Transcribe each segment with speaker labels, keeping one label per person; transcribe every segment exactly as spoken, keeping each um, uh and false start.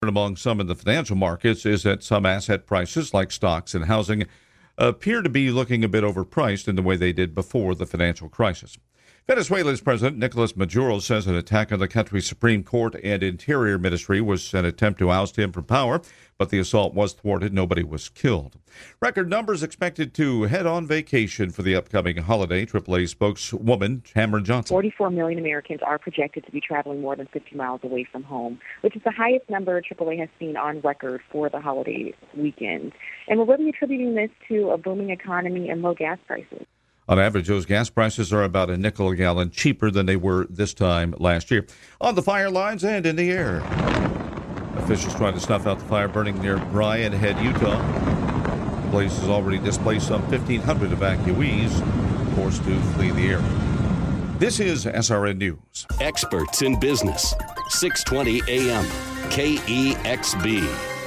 Speaker 1: Among some in the financial markets is that some asset prices, like stocks and housing, appear to be looking a bit overpriced in the way they did before the financial crisis. Venezuela's President Nicolas Maduro says an attack on the country's Supreme Court and Interior Ministry was an attempt to oust him from power, but the assault was thwarted. Nobody was killed. Record numbers expected to head on vacation for the upcoming holiday. triple A spokeswoman Cameron Johnson.
Speaker 2: forty-four million Americans are projected to be traveling more than fifty miles away from home, which is the highest number triple A has seen on record for the holiday weekend. And we're really attributing this to a booming economy and low gas prices.
Speaker 1: On average, those gas prices are about a nickel a gallon cheaper than they were this time last year. On the fire lines and in the air, officials trying to snuff out the fire burning near Bryan Head, Utah. The blaze has already displaced some fifteen hundred evacuees, forced to flee the area. This is S R N News.
Speaker 3: Experts in business. six twenty A M K E X B.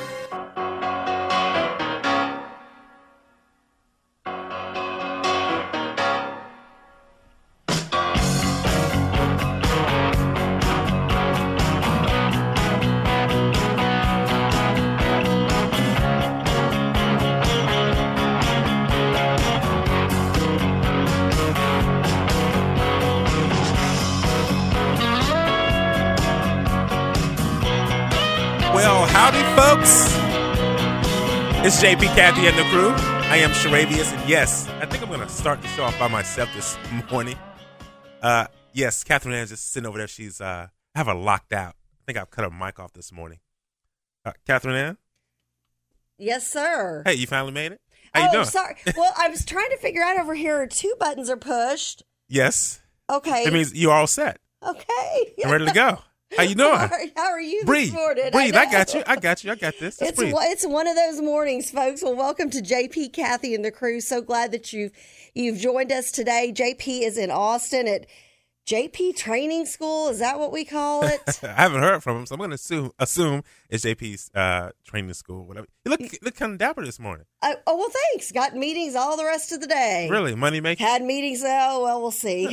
Speaker 4: Well, howdy, folks. It's J P, Kathy, and the crew. I am Sharavius, and yes, I think I'm going to start the show off by myself this morning. Uh, yes, Catherine Ann's just sitting over there. She's, uh, I have her locked out. I think I've cut her mic off this morning. Uh, Catherine Ann?
Speaker 5: Yes, sir.
Speaker 4: Hey, you finally made it? How
Speaker 5: oh,
Speaker 4: you doing?
Speaker 5: sorry. Well, I was trying to figure out over here, two buttons are pushed.
Speaker 4: Yes.
Speaker 5: Okay.
Speaker 4: It means you're all set.
Speaker 5: Okay.
Speaker 4: I'm ready to go. How you doing?
Speaker 5: How are, how are you
Speaker 4: Breathe.
Speaker 5: this morning?
Speaker 4: Breathe.
Speaker 5: I,
Speaker 4: I got you. I got you. I got this. Just
Speaker 5: it's
Speaker 4: breathe.
Speaker 5: it's one of those mornings, folks. Well, welcome to J P, Kathy, and the crew. So glad that you've you've joined us today. J P is in Austin at J P Training School. Is that what we call it?
Speaker 4: I haven't heard from him, so I'm going to assume assume it's J P's uh, training school. Whatever. You look you look kind of dapper this morning.
Speaker 5: Uh, oh well, thanks. Got meetings all the rest of the day.
Speaker 4: Really, money making.
Speaker 5: Had meetings. Oh well, we'll see.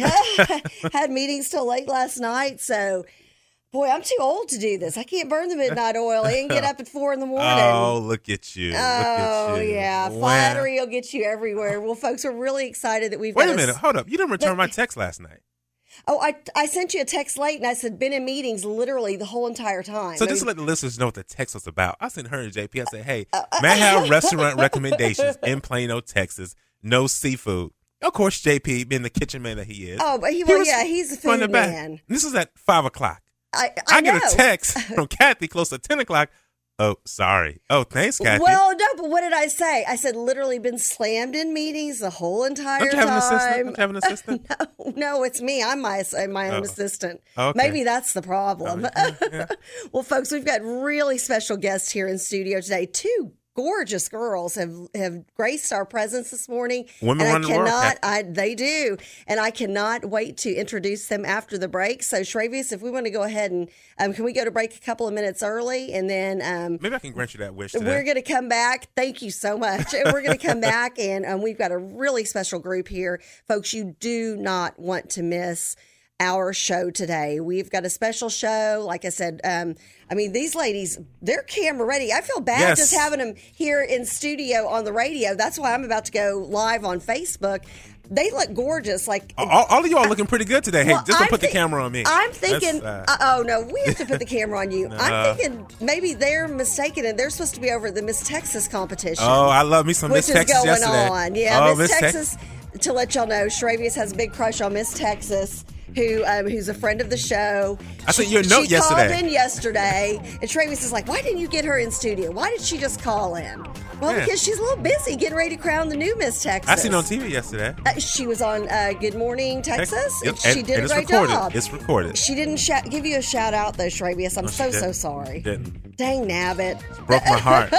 Speaker 5: Had meetings till late last night. So. Boy, I'm too old to do this. I can't burn the midnight oil and get up at four in the morning.
Speaker 4: Oh, look at you.
Speaker 5: Oh,
Speaker 4: look at you.
Speaker 5: yeah.
Speaker 4: Wow.
Speaker 5: Flattery will get you everywhere. Well, folks, we're really excited that we've
Speaker 4: Wait
Speaker 5: got
Speaker 4: a minute. Hold up. You didn't return my text last night.
Speaker 5: Oh, I I sent you a text late, and I said, been in meetings literally the whole entire time.
Speaker 4: So
Speaker 5: I
Speaker 4: just
Speaker 5: mean,
Speaker 4: to let the listeners know what the text was about, I sent her and J P. I said, hey, may I have restaurant recommendations in Plano, Texas? No seafood. Of course, J P, being the kitchen man that he is.
Speaker 5: Oh, but he, well,
Speaker 4: was
Speaker 5: yeah, he's a
Speaker 4: on the
Speaker 5: food
Speaker 4: back.
Speaker 5: man.
Speaker 4: This is at five o'clock.
Speaker 5: I, I,
Speaker 4: I get
Speaker 5: know.
Speaker 4: a text from Kathy close to ten o'clock. Oh, sorry. Oh, thanks, Kathy.
Speaker 5: Well, no, but what did I say? I said literally been slammed in meetings the whole entire
Speaker 4: Don't you have
Speaker 5: time.
Speaker 4: an assistant? Don't you have an assistant?
Speaker 5: no, no, it's me. I'm my my own
Speaker 4: Oh.
Speaker 5: assistant.
Speaker 4: Okay.
Speaker 5: Maybe that's the problem.
Speaker 4: Oh, yeah, yeah.
Speaker 5: Well, folks, we've got really special guests here in studio today. Two gorgeous girls have have graced our presence this morning.
Speaker 4: Women
Speaker 5: and
Speaker 4: run
Speaker 5: I
Speaker 4: the world,
Speaker 5: cannot,
Speaker 4: Kathy.
Speaker 5: I they do, and I cannot wait to introduce them after the break. So, Shravius, if we want to go ahead and um, can we go to break a couple of minutes early, and then um,
Speaker 4: Maybe I can grant you that wish today.
Speaker 5: we're going to come back. Thank you so much. And we're going to come back, and um, we've got a really special group here, folks. You do not want to miss our show today. We've got a special show. Like I said, um, I mean, these ladies, they're camera ready. I feel bad
Speaker 4: Yes.
Speaker 5: just having them here in studio on the radio. That's why I'm about to go live on Facebook. They look gorgeous. Like
Speaker 4: all, all of you are looking pretty good today. Hey,
Speaker 5: Well,
Speaker 4: just don't
Speaker 5: I'm
Speaker 4: put the
Speaker 5: thi-
Speaker 4: camera on me.
Speaker 5: I'm thinking,
Speaker 4: That's,
Speaker 5: uh,
Speaker 4: uh,
Speaker 5: oh no, we have to put the camera on you.
Speaker 4: No.
Speaker 5: I'm thinking maybe they're mistaken and they're supposed to be over at the Miss Texas competition.
Speaker 4: oh, I love me some
Speaker 5: which
Speaker 4: Miss
Speaker 5: is
Speaker 4: Texas
Speaker 5: going
Speaker 4: yesterday.
Speaker 5: on. Yeah,
Speaker 4: oh,
Speaker 5: Miss
Speaker 4: Miss
Speaker 5: Texas. To let y'all know, Shravius has a big crush on Miss Texas, who um, who's a friend of the show.
Speaker 4: I sent
Speaker 5: She-
Speaker 4: you a note
Speaker 5: she
Speaker 4: yesterday.
Speaker 5: called in yesterday, and Shravius is like, "Why didn't you get her in studio? Why did she just call in?" Well,
Speaker 4: Yeah.
Speaker 5: because she's a little busy getting ready to crown the new Miss Texas.
Speaker 4: I seen it on T V yesterday.
Speaker 5: Uh, she was on uh, Good Morning Texas.
Speaker 4: Yep,
Speaker 5: She
Speaker 4: and-
Speaker 5: did
Speaker 4: and
Speaker 5: a
Speaker 4: it's
Speaker 5: great
Speaker 4: recorded.
Speaker 5: job.
Speaker 4: It's recorded.
Speaker 5: She didn't shout, give you a shout out though, Shravius. I'm
Speaker 4: No, she
Speaker 5: so so
Speaker 4: didn't.
Speaker 5: sorry.
Speaker 4: Didn't.
Speaker 5: Dang nabbit.
Speaker 4: Broke my heart.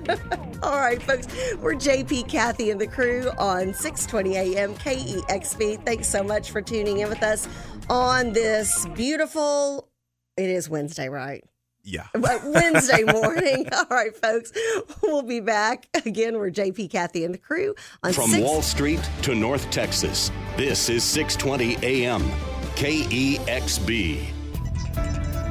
Speaker 5: All right, folks. We're J P, Kathy, and the crew on six twenty A M K E X B. Thanks so much for tuning in with us on this beautiful, it is Wednesday, right?
Speaker 4: Yeah.
Speaker 5: Wednesday morning. All right, folks. We'll be back. Again, we're J P, Kathy, and the crew on
Speaker 3: From
Speaker 5: six-
Speaker 3: Wall Street to North Texas, this is six twenty A M K E X B.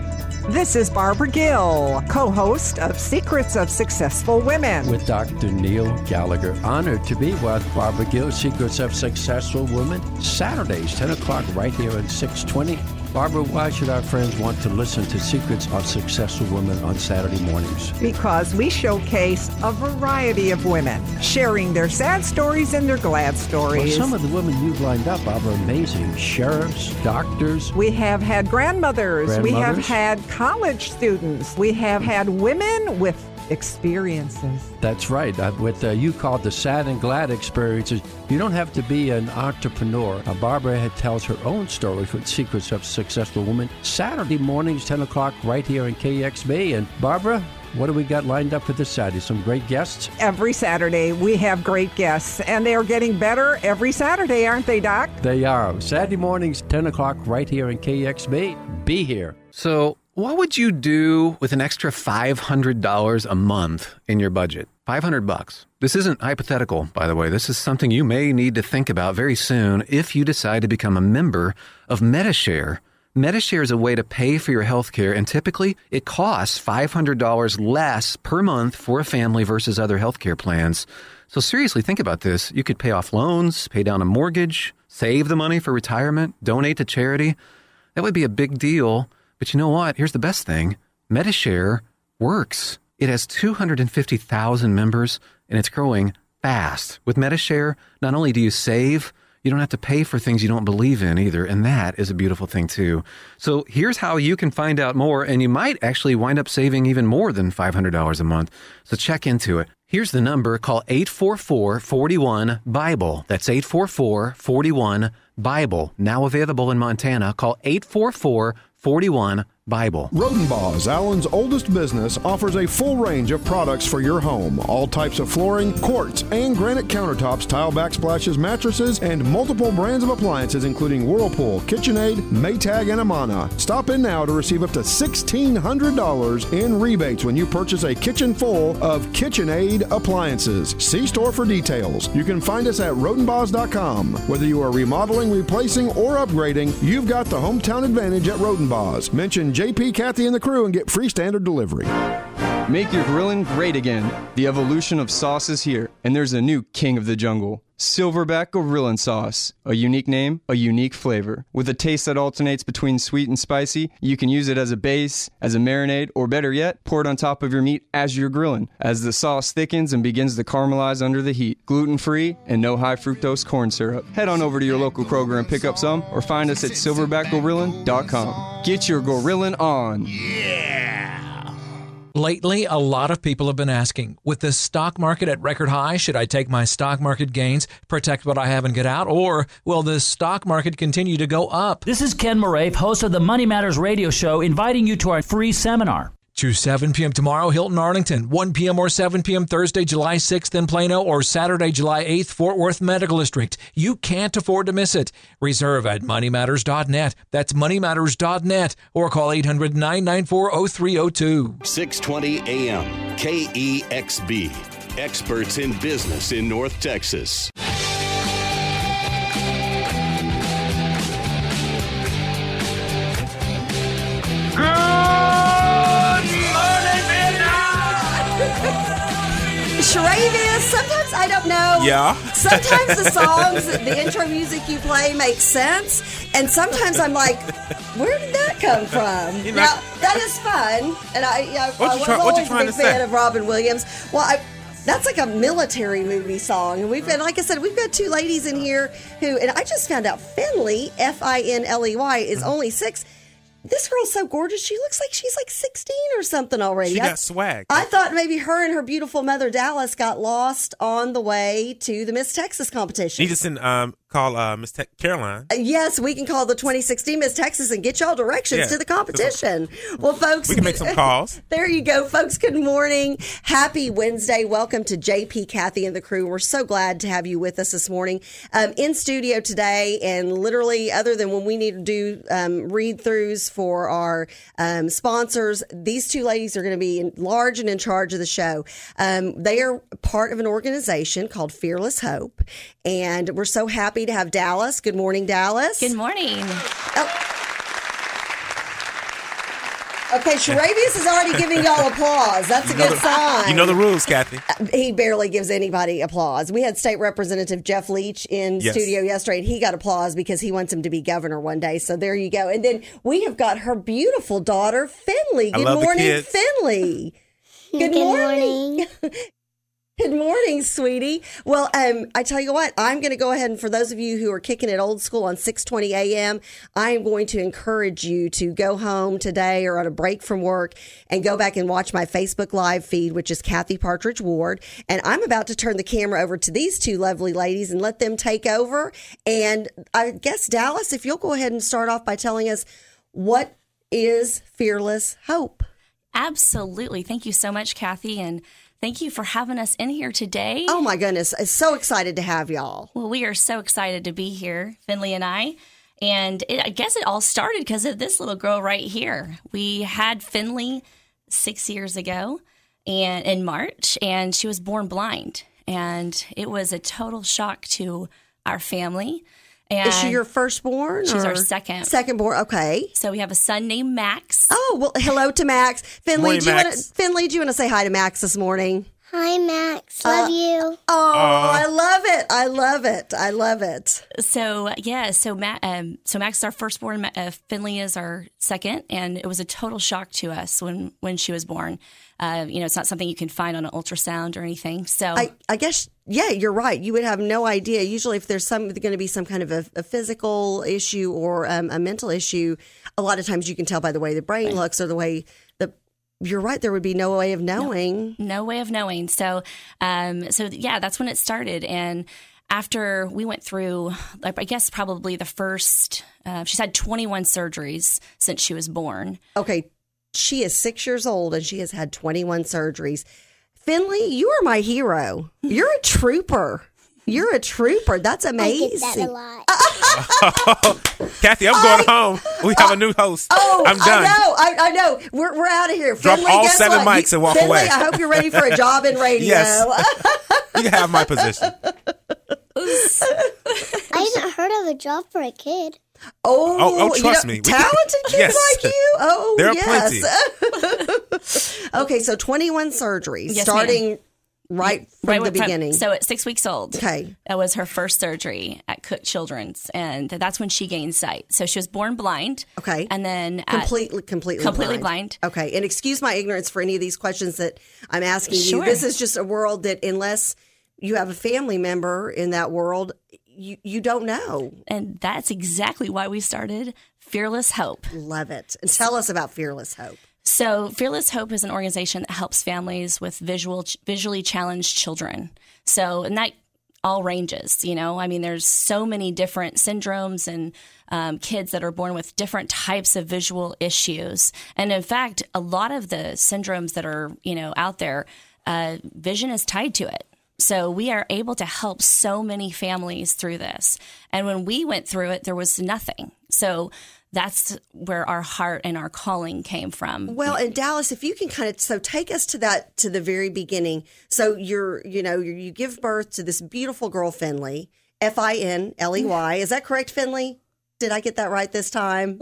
Speaker 6: This is Barbara Gill, co-host of Secrets of Successful Women.
Speaker 7: With Doctor Neil Gallagher. Honored to be with Barbara Gill, Secrets of Successful Women. Saturdays, ten o'clock, right here at six twenty. Barbara, why should our friends want to listen to Secrets of Successful Women on Saturday mornings?
Speaker 6: Because we showcase a variety of women, sharing their sad stories and their glad stories.
Speaker 7: Well, some of the women you've lined up, Barbara, are amazing. Sheriffs, doctors.
Speaker 6: We have had grandmothers.
Speaker 7: grandmothers.
Speaker 6: We have had college students. We have had women with experiences.
Speaker 7: That's right. Uh, what uh, you call the sad and glad experiences. You don't have to be an entrepreneur. Uh, Barbara had tells her own stories with Secrets of Successful Women. Saturday mornings, ten o'clock, right here in K X B. And Barbara, what do we got lined up for this Saturday? Some great guests?
Speaker 6: Every Saturday, we have great guests, and they are getting better every Saturday, aren't they, Doc?
Speaker 7: They are. Saturday mornings, ten o'clock, right here in K X B. Be here.
Speaker 8: So what would you do with an extra five hundred dollars a month in your budget? five hundred bucks. This isn't hypothetical, by the way. This is something you may need to think about very soon if you decide to become a member of Medi-Share. Medi-Share is a way to pay for your health care, and typically it costs five hundred dollars less per month for a family versus other health care plans. So seriously, think about this. You could pay off loans, pay down a mortgage, save the money for retirement, donate to charity. That would be a big deal. But you know what? Here's the best thing. Medi-Share works. It has two hundred fifty thousand members, and it's growing fast. With Medi-Share, not only do you save, you don't have to pay for things you don't believe in either, and that is a beautiful thing too. So here's how you can find out more, and you might actually wind up saving even more than five hundred dollars a month. So check into it. Here's the number. Call eight four four, four one, BIBLE. That's eight four four, four one, BIBLE. Now available in Montana. Call eight four four, four one, BIBLE.
Speaker 9: Rodenbaugh, Allen's oldest business, offers a full range of products for your home. All types of flooring, quartz, and granite countertops, tile backsplashes, mattresses, and multiple brands of appliances including Whirlpool, KitchenAid, Maytag, and Amana. Stop in now to receive up to sixteen hundred dollars in rebates when you purchase a kitchen full of KitchenAid appliances. See store for details. You can find us at rodenbaugh dot com. Whether you are remodeling, replacing, or upgrading, you've got the hometown advantage at Rodenbaugh's. Mention J P, Kathy, and the crew and get free standard delivery.
Speaker 10: Make your grilling great again. The evolution of sauce is here, and there's a new king of the jungle. Silverback Gorillin Sauce. A unique name, a unique flavor. With a taste that alternates between sweet and spicy, you can use it as a base, as a marinade, or better yet, pour it on top of your meat as you're grilling. As the sauce thickens and begins to caramelize under the heat. Gluten-free and no high fructose corn syrup. Head on over to your local Kroger and pick up some, or find us at silverback gorillin dot com. Get your gorillin on.
Speaker 11: Lately, a lot of people have been asking, with the stock market at record high, should I take my stock market gains, protect what I have and get out, or will the stock market continue to go up?
Speaker 12: This is Ken Moraif, host of the Money Matters radio show, inviting you to our free seminar.
Speaker 11: Choose seven p.m. tomorrow, Hilton, Arlington, one p.m. or seven p.m. Thursday, July sixth in Plano, or Saturday, July eighth, Fort Worth Medical District. You can't afford to miss it. Reserve at money matters dot net. That's money matters dot net, or call eight hundred, nine nine four, oh three oh two.
Speaker 3: six twenty A M, K E X B. Experts in business in North Texas.
Speaker 5: Sharavius, sometimes I don't know.
Speaker 4: Yeah.
Speaker 5: Sometimes the songs, the intro music you play makes sense, and sometimes I'm like, where did that come from?
Speaker 4: You know,
Speaker 5: now, that is fun, and I, yeah,
Speaker 4: What
Speaker 5: I
Speaker 4: you
Speaker 5: was
Speaker 4: try- what you
Speaker 5: always a
Speaker 4: trying
Speaker 5: big
Speaker 4: to
Speaker 5: fan
Speaker 4: say?
Speaker 5: of Robin Williams. Well, I, that's like a military movie song, and we've been, like I said, we've got two ladies in here who, and I just found out Finley, F I N L E Y, is only six. This girl's so gorgeous. She looks like she's like sixteen or something already.
Speaker 4: She
Speaker 5: I,
Speaker 4: got swag.
Speaker 5: I thought maybe her and her beautiful mother, Dallas, got lost on the way to the Miss Texas competition.
Speaker 4: Need to send, um, call uh, Miss Te- Caroline.
Speaker 5: Uh, Yes, we can call the twenty sixteen Miss Texas and get y'all directions
Speaker 4: Yeah.
Speaker 5: to the competition. Well, folks,
Speaker 4: We can make some calls.
Speaker 5: There you go, folks. Good morning. Happy Wednesday. Welcome to J P, Kathy, and the crew. We're so glad to have you with us this morning. Um, in studio today, and literally, other than when we need to do um, read-throughs for our um, sponsors, these two ladies are going to be in large and in charge of the show. Um, they are part of an organization called Fearless Hope, and we're so happy to have Dallas. Good morning, Dallas.
Speaker 13: Good morning.
Speaker 5: Oh. Okay, Sharavius is already giving y'all applause. That's a
Speaker 4: You know
Speaker 5: good
Speaker 4: the-
Speaker 5: sign.
Speaker 4: You know the rules, Kathy.
Speaker 5: He barely gives anybody applause. We had State Representative Jeff Leach in
Speaker 4: Yes.
Speaker 5: studio yesterday, and he got applause because he wants him to be governor one day. So there you go. And then we have got her beautiful daughter, Finley.
Speaker 4: I
Speaker 5: Good
Speaker 4: love the
Speaker 5: morning,
Speaker 4: kids.
Speaker 5: Finley. Good,
Speaker 13: Good
Speaker 5: morning.
Speaker 13: morning.
Speaker 5: Good morning, sweetie. Well, um, I tell you what, I'm going to go ahead and for those of you who are kicking it old school on six twenty a.m., I am going to encourage you to go home today or on a break from work and go back and watch my Facebook Live feed, which is Kathy Partridge Ward. And I'm about to turn the camera over to these two lovely ladies and let them take over. And I guess, Dallas, if you'll go ahead and start off by telling us what is Fearless Hope?
Speaker 14: Absolutely. Thank you so much, Kathy. And thank you for having us in here today.
Speaker 5: Oh, my goodness. I'm so excited to have y'all.
Speaker 14: Well, we are so excited to be here, Finley and I. And it, I guess it all started because of this little girl right here. We had Finley six years ago and in March, and she was born blind. And it was a total shock to our family. And
Speaker 5: is she your firstborn?
Speaker 14: She's
Speaker 5: or?
Speaker 14: our second.
Speaker 5: Second born, okay.
Speaker 14: So we have a son named Max.
Speaker 5: Oh, well, hello to Max. Finley,
Speaker 14: Morning,
Speaker 5: do you want
Speaker 14: Max.
Speaker 5: to Finley, do you want to say hi to Max this morning?
Speaker 13: Hi, Max. Love
Speaker 5: Uh,
Speaker 13: you.
Speaker 5: Oh,
Speaker 14: Aw.
Speaker 5: I love it. I love it. I love it.
Speaker 14: So yeah, so Matt, um, so Max is our firstborn. Ma- Uh, Finley is our second, and it was a total shock to us when when she was born. Uh, you know, it's not something you can find on an ultrasound or anything. So
Speaker 5: I, I guess, yeah, you're right. You would have no idea. Usually if there's some going to be some kind of a, a physical issue or um, a mental issue, a lot of times you can tell by the way the brain
Speaker 14: Right.
Speaker 5: looks or the way the, you're right, there would be no way of knowing.
Speaker 14: No, no way of knowing. So, um, so yeah, that's when it started. And after we went through, like, I guess probably the first, uh, she's had twenty-one surgeries since she was born.
Speaker 5: Okay, she is six years old and she has had twenty-one surgeries. Finley, you are my hero. You're a trooper. You're a trooper. That's amazing.
Speaker 13: I get that a lot.
Speaker 4: Kathy, I'm going home. We have a new host.
Speaker 5: Oh,
Speaker 4: I'm done.
Speaker 5: I know. I, I know. We're, we're out of here.
Speaker 4: Drop
Speaker 5: Finley,
Speaker 4: all
Speaker 5: guess
Speaker 4: seven
Speaker 5: what?
Speaker 4: mics
Speaker 5: You-
Speaker 4: and walk
Speaker 5: Finley,
Speaker 4: away.
Speaker 5: I hope you're ready for a job in radio.
Speaker 4: Yes. You can have my position.
Speaker 13: I haven't heard of a job for a kid.
Speaker 5: Oh,
Speaker 4: Oh, oh,
Speaker 5: you
Speaker 4: trust
Speaker 5: know,
Speaker 4: me. We can-
Speaker 5: talented kids
Speaker 4: Yes.
Speaker 5: like you. Oh,
Speaker 4: There are
Speaker 5: yes. Okay, so twenty-one surgeries
Speaker 14: Yes,
Speaker 5: starting
Speaker 14: ma'am.
Speaker 5: right from
Speaker 14: Right
Speaker 5: the
Speaker 14: from-
Speaker 5: beginning.
Speaker 14: So at six weeks old,
Speaker 5: Okay.
Speaker 14: that was her first surgery at Cook Children's, and that's when she gained sight. So she was born blind.
Speaker 5: Okay.
Speaker 14: And then at-
Speaker 5: completely, completely,
Speaker 14: completely blind.
Speaker 5: Okay, and excuse my ignorance for any of these questions that I'm asking you.
Speaker 14: Sure.
Speaker 5: This is just a world that unless you have a family member in that world, you you don't know.
Speaker 14: And that's exactly why we started Fearless Hope.
Speaker 5: Love it. And tell us about Fearless Hope.
Speaker 14: So, Fearless Hope is an organization that helps families with visual, visually challenged children. So, and that all ranges, you know. I mean, there's so many different syndromes and um, kids that are born with different types of visual issues. And in fact, a lot of the syndromes that are, you know, out there, uh, vision is tied to it. So we are able to help so many families through this. And when we went through it, there was nothing. So that's where our heart and our calling came from.
Speaker 5: Well, and Dallas, if you can kind of so take us to that to the very beginning. So you're you know you you give birth to this beautiful girl, Finley, F I N L E Y. Is that correct, Finley? Did I get that right this time?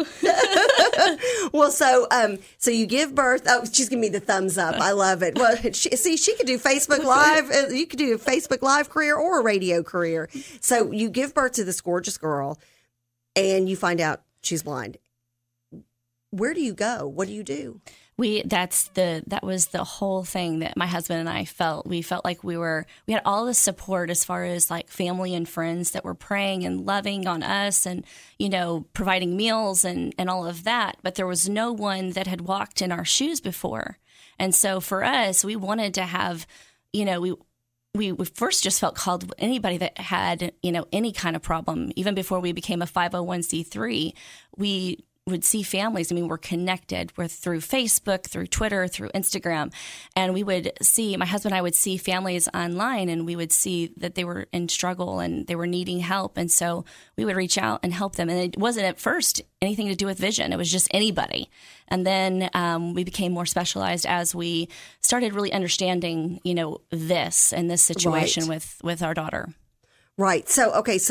Speaker 5: Well, so um, so you give birth. Oh, she's giving me the thumbs up. I love it. Well, she, see, she could do Facebook Live. uh, You could do a Facebook Live career or a radio career. So you give birth to this gorgeous girl, and you find out she's blind. Where do you go? What do you do?
Speaker 14: We that's the that was the whole thing that my husband and I felt. We felt like we were we had all the support as far as like family and friends that were praying and loving on us and, you know, providing meals and, and all of that. But there was no one that had walked in our shoes before. And so for us, we wanted to have, you know, we we, we first just felt called to anybody that had, you know, any kind of problem. Even before we became a five oh one c three, we would see families. I mean, we're connected. We're through Facebook, through Twitter, through Instagram. And we would see, my husband and I would see families online and we would see that they were in struggle and they were needing help. And so we would reach out and help them. And it wasn't at first anything to do with vision. It was just anybody. And then um, we became more specialized as we started really understanding, you know, this and this situation
Speaker 5: Right.
Speaker 14: with, with our daughter.
Speaker 5: Right. So, okay. So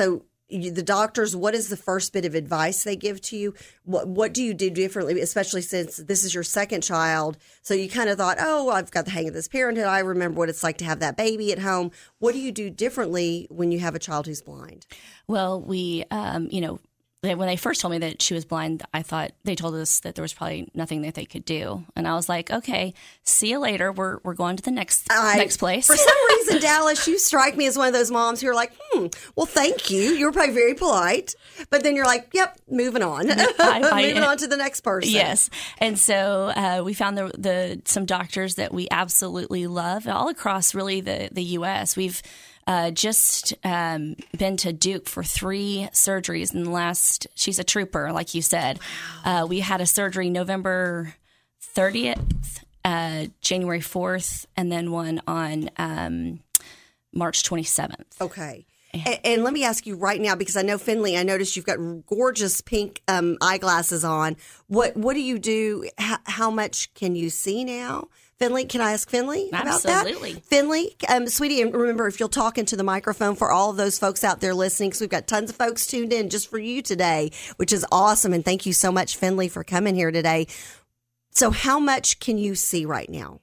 Speaker 5: you, the doctors, what is the first bit of advice they give to you? What what do you do differently, especially since this is your second child? So you kind of thought, oh, I've got the hang of this parenthood. I remember what it's like to have that baby at home. What do you do differently when you have a child who's blind?
Speaker 14: Well, we, um, you know, when they first told me that she was blind, I thought they told us that there was probably nothing that they could do. And I was like, okay, see you later. We're we're going to the next
Speaker 5: I,
Speaker 14: next place.
Speaker 5: For some reason, Dallas, you strike me as one of those moms who are like, hmm, well, thank you. You were probably very polite. But then you're like, yep, moving on.
Speaker 14: I, I,
Speaker 5: moving on to the next person.
Speaker 14: Yes. And so uh, we found the, the some doctors that we absolutely love all across really the, the U S. We've Uh, just um, been to Duke for three surgeries in the last. She's a trooper, like you said. Uh, we had a surgery November thirtieth, uh, January fourth, and then one on um, March twenty-seventh.
Speaker 5: Okay. And, and let me ask you right now, because I know, Finley, I noticed you've got gorgeous pink um, eyeglasses on. What What do you do? H- how much can you see now? Finley, can I ask Finley about that?
Speaker 14: Absolutely.
Speaker 5: Finley, um, sweetie, and remember, if you'll talk into the microphone for all of those folks out there listening, because we've got tons of folks tuned in just for you today, which is awesome. And thank you so much, Finley, for coming here today. So how much can you see right now?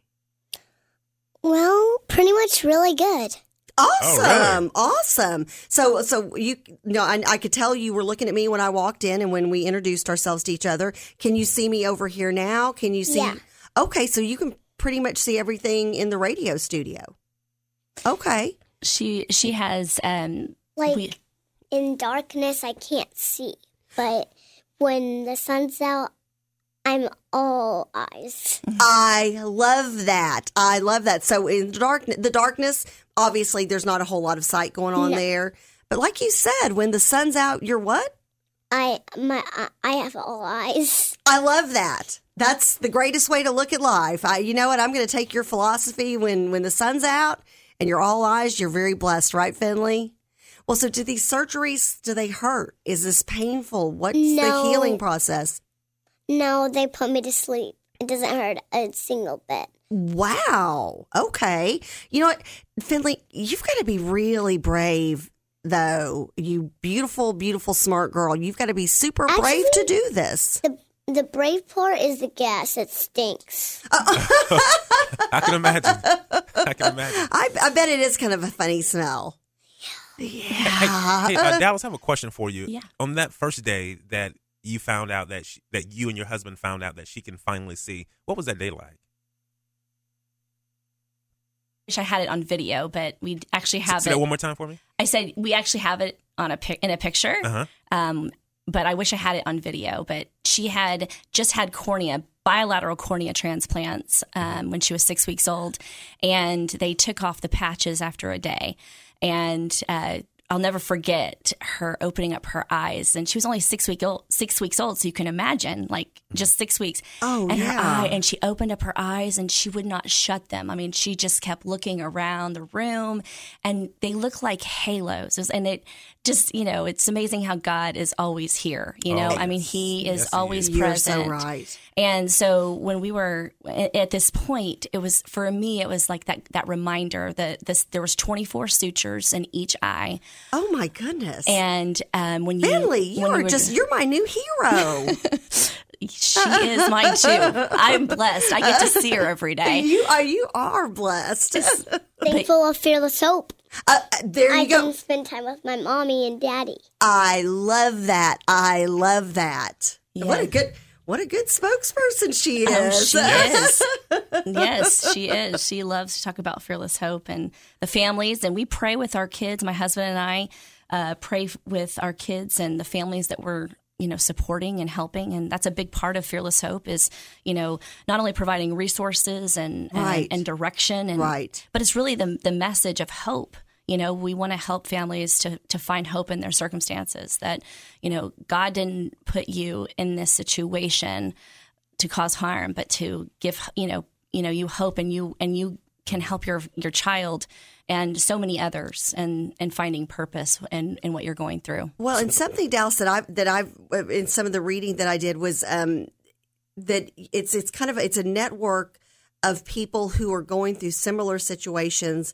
Speaker 13: Well, pretty much really good.
Speaker 5: Awesome.
Speaker 13: Oh, really?
Speaker 5: Awesome. So, so you, you know, I, I could tell you were looking at me when I walked in and when we introduced ourselves to each other. Can you see me over here now? Can you see?
Speaker 13: Yeah.
Speaker 5: Okay. So you can pretty much see everything in the radio studio. Okay.
Speaker 14: She, she has, um,
Speaker 13: Like,
Speaker 14: we,
Speaker 13: in darkness, I can't see. But when the sun's out, I'm all eyes.
Speaker 5: I love that. I love that. So in the dark, the darkness, obviously there's not a whole lot of sight going on
Speaker 13: No.
Speaker 5: there. But like you said, when the sun's out, you're what?
Speaker 13: I my I have all eyes.
Speaker 5: I love that. That's the greatest way to look at life. I, you know what? I'm going to take your philosophy. When when the sun's out and you're all eyes, you're very blessed, right, Finley? Well, so do these surgeries, do they hurt? Is this painful? What's
Speaker 13: No.
Speaker 5: the healing process?
Speaker 13: No, they put me to sleep. It doesn't hurt a single bit.
Speaker 5: Wow. Okay. You know what, Finley, you've got to be really brave, though. You beautiful, beautiful, smart girl. You've got to be super
Speaker 13: Actually,
Speaker 5: brave to do this.
Speaker 13: The the brave part is the gas. It stinks.
Speaker 4: I can imagine. I can imagine.
Speaker 5: I, I bet it is kind of a funny smell. Yeah.
Speaker 4: Hey, hey uh, Dallas, I have a question for you.
Speaker 14: Yeah.
Speaker 4: On that first day that you found out that she, that you and your husband found out that she can finally see, what was that day like?
Speaker 14: wish I had it on video, but we actually have
Speaker 4: Say
Speaker 14: it.
Speaker 4: that one more time for me.
Speaker 14: I said we actually have it on a pic- in a picture.
Speaker 4: Uh-huh.
Speaker 14: Um, but I wish I had it on video. But she had just had cornea, bilateral cornea transplants um, when she was six weeks old, and they took off the patches after a day. And uh, I'll never forget her opening up her eyes, and she was only six week old, six weeks old. So you can imagine, like just six weeks.
Speaker 5: Oh,
Speaker 14: and
Speaker 5: yeah.
Speaker 14: her eye, and she opened up her eyes, and she would not shut them. I mean, she just kept looking around the room, and they look like halos. It was- And it just, you know, it's amazing how God is always here. You know,
Speaker 5: Oh,
Speaker 14: I mean, He is
Speaker 5: Yes, he
Speaker 14: always
Speaker 5: is. You're
Speaker 14: present.
Speaker 5: so right.
Speaker 14: And so when we were a- at this point, it was for me, it was like that that reminder that this there was twenty-four sutures in each eye.
Speaker 5: Oh my goodness!
Speaker 14: And um, when you
Speaker 5: Finley, you
Speaker 14: when
Speaker 5: are
Speaker 14: we were-
Speaker 5: just you're my new hero.
Speaker 14: she is mine too. I'm blessed. I get to see her every day.
Speaker 5: You are you are blessed.
Speaker 13: Thankful of Fearless Hope.
Speaker 5: Uh, there you
Speaker 13: I
Speaker 5: go.
Speaker 13: can spend time with my mommy and daddy.
Speaker 5: I love that. I love that. What a
Speaker 14: Yeah.
Speaker 5: good what a good spokesperson she is.
Speaker 14: Oh, she is. Yes, she is. She loves to talk about Fearless Hope and the families. And we pray with our kids. My husband and I uh, pray f- with our kids and the families that we're, you know, supporting and helping. And that's a big part of Fearless Hope is, you know, not only providing resources and,
Speaker 5: Right.
Speaker 14: and, and direction, and
Speaker 5: Right.
Speaker 14: but it's really the the message of hope. You know, we want to help families to, to find hope in their circumstances, that, you know, God didn't put you in this situation to cause harm, but to give, you know, you know, you hope, and you, and you can help your, your child and so many others and, and finding purpose in, in what you're going through.
Speaker 5: Well, and something, Dallas, that I that I've in some of the reading that I did was um, that it's it's kind of it's a network of people who are going through similar situations,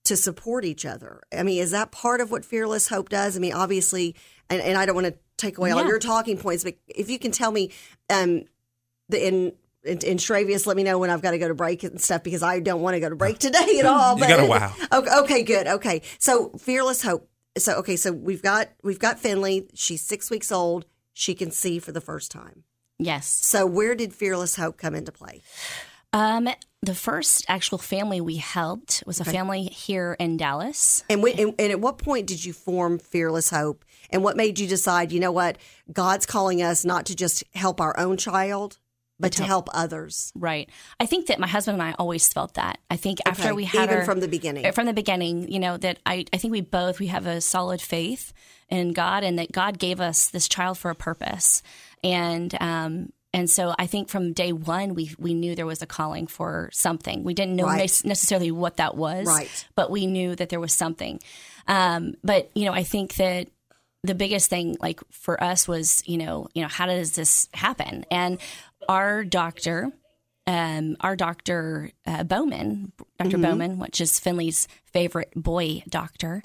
Speaker 5: to support each other. I mean, is that part of what Fearless Hope does? I mean, obviously, and, and I don't want to take away all
Speaker 14: Yeah.
Speaker 5: your talking points, but if you can tell me, um, the in in, in Shravius, let me know when I've got to go to break and stuff, because I don't want to go to break today at all.
Speaker 4: You
Speaker 5: But,
Speaker 4: got a wow.
Speaker 5: Okay, okay, good. Okay, so Fearless Hope. So okay, so we've got we've got Finley. She's six weeks old. She can see for the first time.
Speaker 14: Yes.
Speaker 5: So where did Fearless Hope come into play?
Speaker 14: Um, the first actual family we helped was a
Speaker 5: Okay.
Speaker 14: family here in Dallas.
Speaker 5: And, when, and and at what point did you form Fearless Hope? And what made you decide, you know what, God's calling us not to just help our own child, but to help others?
Speaker 14: Right. I think that my husband and I always felt that. I think after
Speaker 5: Okay.
Speaker 14: we had
Speaker 5: Even
Speaker 14: our-
Speaker 5: from the beginning.
Speaker 14: From the beginning, you know, that I, I think we both, we have a solid faith in God, and that God gave us this child for a purpose. And, um, and so I think from day one, we we knew there was a calling for something. We didn't know
Speaker 5: Right.
Speaker 14: ne- necessarily what that was,
Speaker 5: Right.
Speaker 14: but we knew that there was something. Um, but, you know, I think that the biggest thing, like for us, was, you know, you know, how does this happen? And our doctor, um, our doctor uh, Bowman, Doctor
Speaker 5: Mhm.
Speaker 14: Bowman, which is Finley's favorite boy doctor.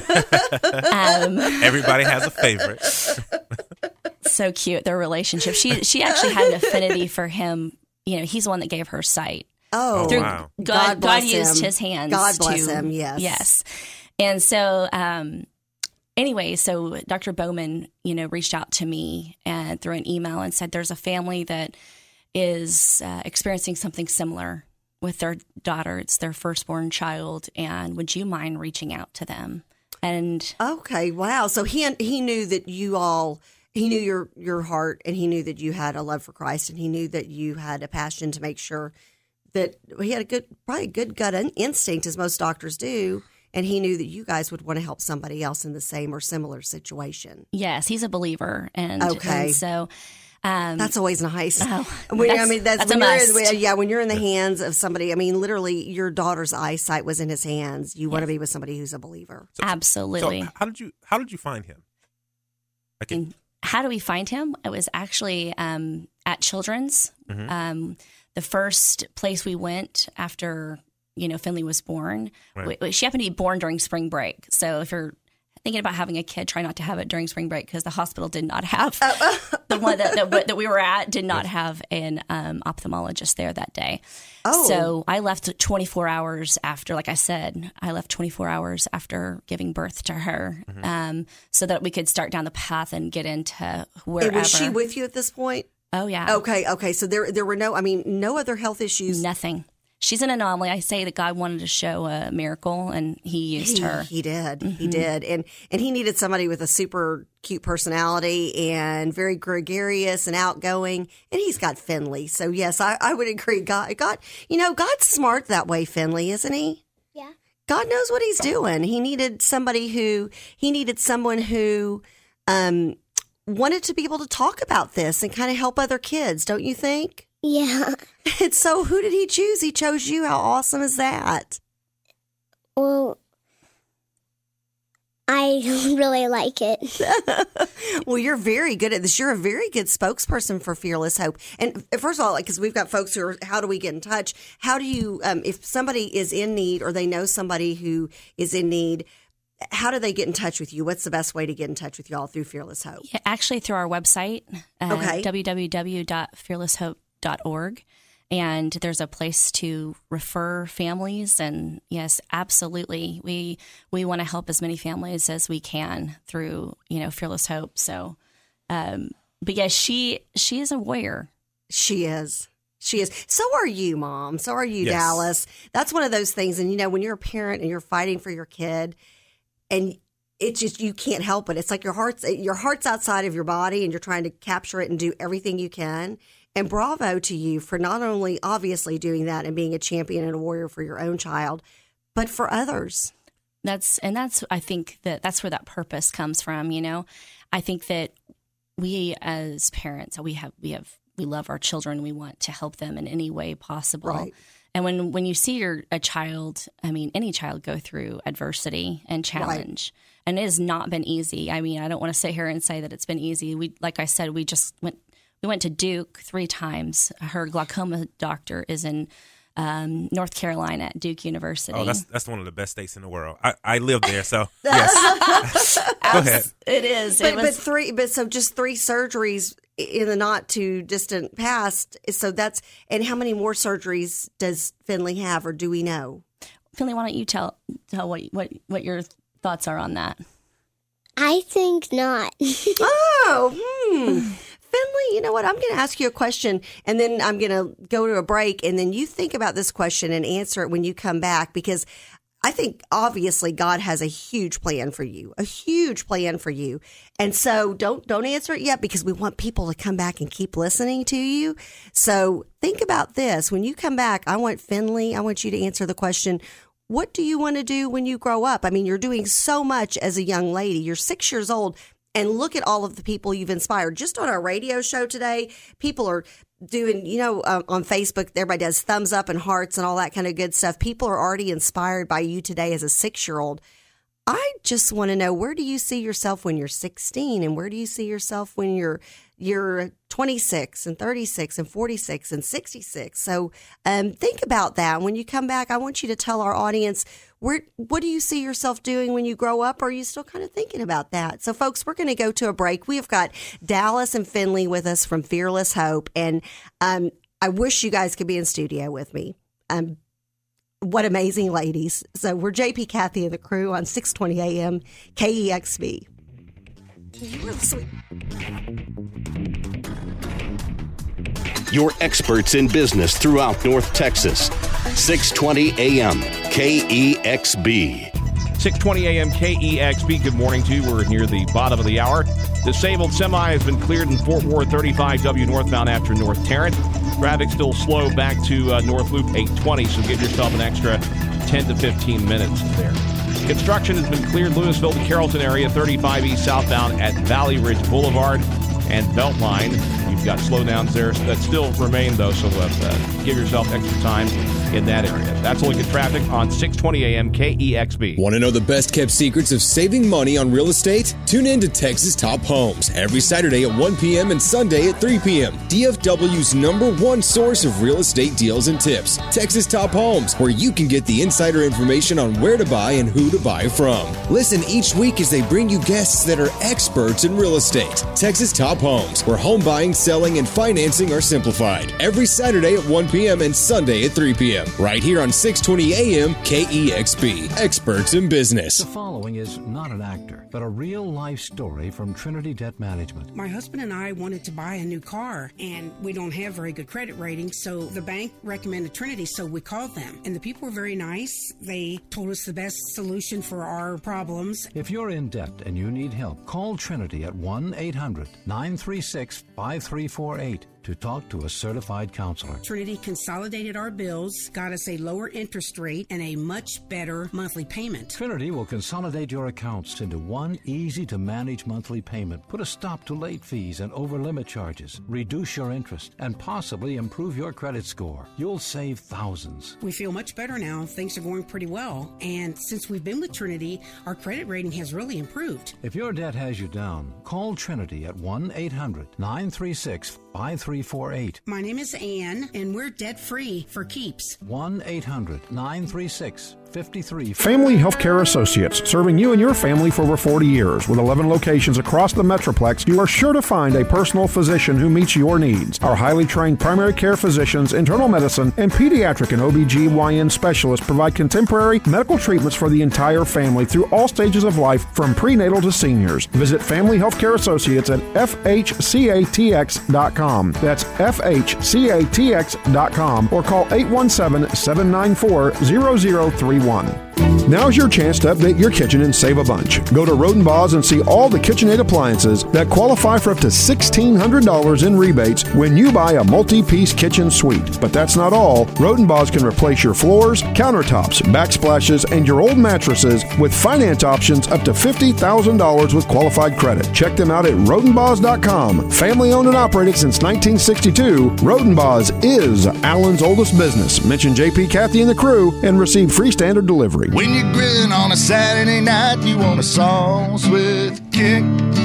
Speaker 14: um,
Speaker 4: Everybody has a favorite.
Speaker 14: so cute, their relationship. She she actually had an affinity for him. You know, he's the one that gave her sight.
Speaker 5: Oh,
Speaker 14: Through
Speaker 4: wow.
Speaker 14: God,
Speaker 5: God
Speaker 14: God,
Speaker 5: bless
Speaker 14: used
Speaker 5: him.
Speaker 14: his hands.
Speaker 5: God bless
Speaker 14: to-
Speaker 5: him, yes.
Speaker 14: Yes. And so, um, anyway, so Doctor Bowman, you know, reached out to me and through an email and said, there's a family that is uh, experiencing something similar with their daughter. It's their firstborn child. And would you mind reaching out to them? And
Speaker 5: Okay, wow. So he he knew that you all, he knew your your heart, and he knew that you had a love for Christ, and he knew that you had a passion to make sure that he had a good, probably a good gut in- instinct, as most doctors do, and he knew that you guys would want to help somebody else in the same or similar situation.
Speaker 14: yes, he's a believer. And,
Speaker 5: Okay.
Speaker 14: and so um,
Speaker 5: That's always nice.
Speaker 14: Oh,
Speaker 5: When- I
Speaker 14: that's-
Speaker 5: mean, that's,
Speaker 14: that's
Speaker 5: when
Speaker 14: a
Speaker 5: you're in,
Speaker 14: must.
Speaker 5: yeah, when you're in the hands of somebody. I mean, literally, your daughter's eyesight was in his hands. You want to be with somebody who's a believer.
Speaker 14: absolutely.
Speaker 4: So how did you how did you find him? Like,
Speaker 14: And how do we find him? It was actually um, at Children's.
Speaker 4: Mhm.
Speaker 14: Um, the first place we went after, you know, Finley was born.
Speaker 4: Right.
Speaker 14: We, she happened to be born during spring break. So if you're thinking about having a kid, try not to have it during spring break, because the hospital did not have the one that, that that we were at did not have an um, ophthalmologist there that day.
Speaker 5: Oh.
Speaker 14: So I left twenty-four hours after, like I said, I left twenty-four hours after giving birth to her,
Speaker 5: Mm-hmm.
Speaker 14: um, so that we could start down the path and get into wherever.
Speaker 5: And was she with you at this point?
Speaker 14: Oh yeah.
Speaker 5: Okay, okay. So there there were no, I mean, no other health issues.
Speaker 14: Nothing. She's an anomaly. I say that God wanted to show a miracle, and He used
Speaker 5: he,
Speaker 14: her.
Speaker 5: He did. He
Speaker 14: Mhm.
Speaker 5: did. And and he needed somebody with a super cute personality and very gregarious and outgoing. And he's got Finley. So yes, I, I would agree. God God you know, God's smart that way, Finley, isn't he?
Speaker 13: Yeah.
Speaker 5: God knows what he's doing. He needed somebody who he needed someone who um wanted to be able to talk about this and kind of help other kids, don't you think?
Speaker 13: Yeah.
Speaker 5: And so who did he choose? He chose you. How awesome is that?
Speaker 13: Well, I really like it.
Speaker 5: Well, you're very good at this. You're a very good spokesperson for Fearless Hope. And first of all, like, because we've got folks who are, how do we get in touch? How do you, um, if somebody is in need or they know somebody who is in need, how do they get in touch with you? What's the best way to get in touch with y'all through Fearless Hope?
Speaker 14: Yeah, actually, through our website, uh,
Speaker 5: Okay.
Speaker 14: w w w dot fearless hope dot org. And there's a place to refer families. And yes, absolutely. We we want to help as many families as we can through, you know, Fearless Hope. So, um, but yes, she she is a warrior.
Speaker 5: She is. She is. So are you, Mom. So are you,
Speaker 4: Yes.
Speaker 5: Dallas. That's one of those things. And, you know, when you're a parent and you're fighting for your kid and it's just, you can't help it. It's like your heart's, your heart's outside of your body and you're trying to capture it and do everything you can. And bravo to you for not only obviously doing that and being a champion and a warrior for your own child, but for others.
Speaker 14: That's and that's I think that that's where that purpose comes from. You know, I think that we as parents, we have we have we love our children. We want to help them in any way possible.
Speaker 5: Right.
Speaker 14: And when when you see your a child, I mean, any child go through adversity and challenge, and it has not been easy. I mean, I don't want to sit here and say that it's been easy. We, like I said, we just went. We went to Duke three times. Her glaucoma doctor is in um, North Carolina at Duke University.
Speaker 4: Oh, that's that's one of the best states in the world. I, I live there, so yes. Go ahead.
Speaker 14: It is.
Speaker 5: But,
Speaker 14: it was,
Speaker 5: but three, but so just three surgeries in the not too distant past. So that's, and how many more surgeries does Finley have, or do we know?
Speaker 14: Finley, why don't you tell tell what what what your thoughts are on that?
Speaker 13: I think not.
Speaker 5: Oh, hmm. Finley, you know what? I'm going to ask you a question, and then I'm going to go to a break, and then you think about this question and answer it when you come back, because I think obviously God has a huge plan for you, a huge plan for you. And so don't don't answer it yet, because we want people to come back and keep listening to you. So think about this. When you come back, I want Finley, I want you to answer the question, what do you want to do when you grow up? I mean, you're doing so much as a young lady. You're six years old. And look at all of the people you've inspired. Just on our radio show today, people are doing, you know, uh, on Facebook, everybody does thumbs up and hearts and all that kind of good stuff. People are already inspired by you today as a six-year-old. I just want to know, where do you see yourself when you're sixteen, and where do you see yourself when you're you're twenty-six and thirty-six and forty-six and sixty-six? So um, think about that. When you come back, I want you to tell our audience, where what do you see yourself doing when you grow up? Or are you still kind of thinking about that? So, folks, we're going to go to a break. We've got Dallas and Finley with us from Fearless Hope, and um, I wish you guys could be in studio with me. Um, What amazing ladies. So we're J P, Kathy, and the crew on six twenty A M K E X B. You were sweet.
Speaker 3: Your experts in business throughout North Texas. six twenty A M K E X B.
Speaker 15: six twenty A M K E X B. Good morning to you. We're near the bottom of the hour. Disabled semi has been cleared in Fort Worth thirty-five W northbound after North Tarrant. Traffic still slow back to uh, North Loop eight twenty, so give yourself an extra ten to fifteen minutes there. Construction has been cleared Louisville to Carrollton area, thirty-five East southbound at Valley Ridge Boulevard and Beltline. You've got slowdowns there that still remain, though, so uh, give yourself extra time in that area. That's only good traffic on six twenty A M K E X B.
Speaker 16: Want to know the best kept secrets of saving money on real estate? Tune in to Texas Top Homes every Saturday at one p.m. and Sunday at three p.m. D F W's number one source of real estate deals and tips. Texas Top Homes, where you can get the insider information on where to buy and who to buy from. Listen each week as they bring you guests that are experts in real estate. Texas Top Homes, where home buying, selling, and financing are simplified. Every Saturday at one p.m. and Sunday at three p.m. right here on six twenty A M K E X B. Experts in business.
Speaker 7: The following is not an actor, but a real-life story from Trinity Debt Management.
Speaker 17: My husband and I wanted to buy a new car, and we don't have very good credit ratings, so the bank recommended Trinity, so we called them. And the people were very nice. They told us the best solution for our problems.
Speaker 7: If you're in debt and you need help, call Trinity at one eight hundred nine three six five three four eight to talk to a certified counselor.
Speaker 17: Trinity consolidated our bills, got us a lower interest rate, and a much better monthly payment.
Speaker 7: Trinity will consolidate your accounts into one easy-to-manage monthly payment, put a stop to late fees and over-limit charges, reduce your interest, and possibly improve your credit score. You'll save thousands.
Speaker 17: We feel much better now. Things are going pretty well. And since we've been with Trinity, our credit rating has really improved.
Speaker 7: If your debt has you down, call Trinity at one eight hundred nine three six five three four eight.
Speaker 17: My name is Ann, and we're debt-free for keeps.
Speaker 7: one eight hundred nine three six five three.
Speaker 9: Family Healthcare Associates, serving you and your family for over forty years. With eleven locations across the Metroplex, you are sure to find a personal physician who meets your needs. Our highly trained primary care physicians, internal medicine, and pediatric and O B G Y N specialists provide contemporary medical treatments for the entire family through all stages of life, from prenatal to seniors. Visit Family Healthcare Associates at F H C A T X dot com. That's F H C A T X dot com, or call eight one seven, seven nine four, zero zero three one. Now's your chance to update your kitchen and save a bunch. Go to Rodenbaugh's and see all the KitchenAid appliances that qualify for up to sixteen hundred dollars in rebates when you buy a multi-piece kitchen suite. But that's not all. Rodenbaugh's can replace your floors, countertops, backsplashes, and your old mattresses with finance options up to fifty thousand dollars with qualified credit. Check them out at Rodenbaughs dot com. Family owned and operated since nineteen sixty-two, Rodenbaugh's is Allen's oldest business. Mention J P, Kathy, and the crew and receive free standard delivery.
Speaker 18: When you're grilling on a Saturday night, you want a sauce with kick.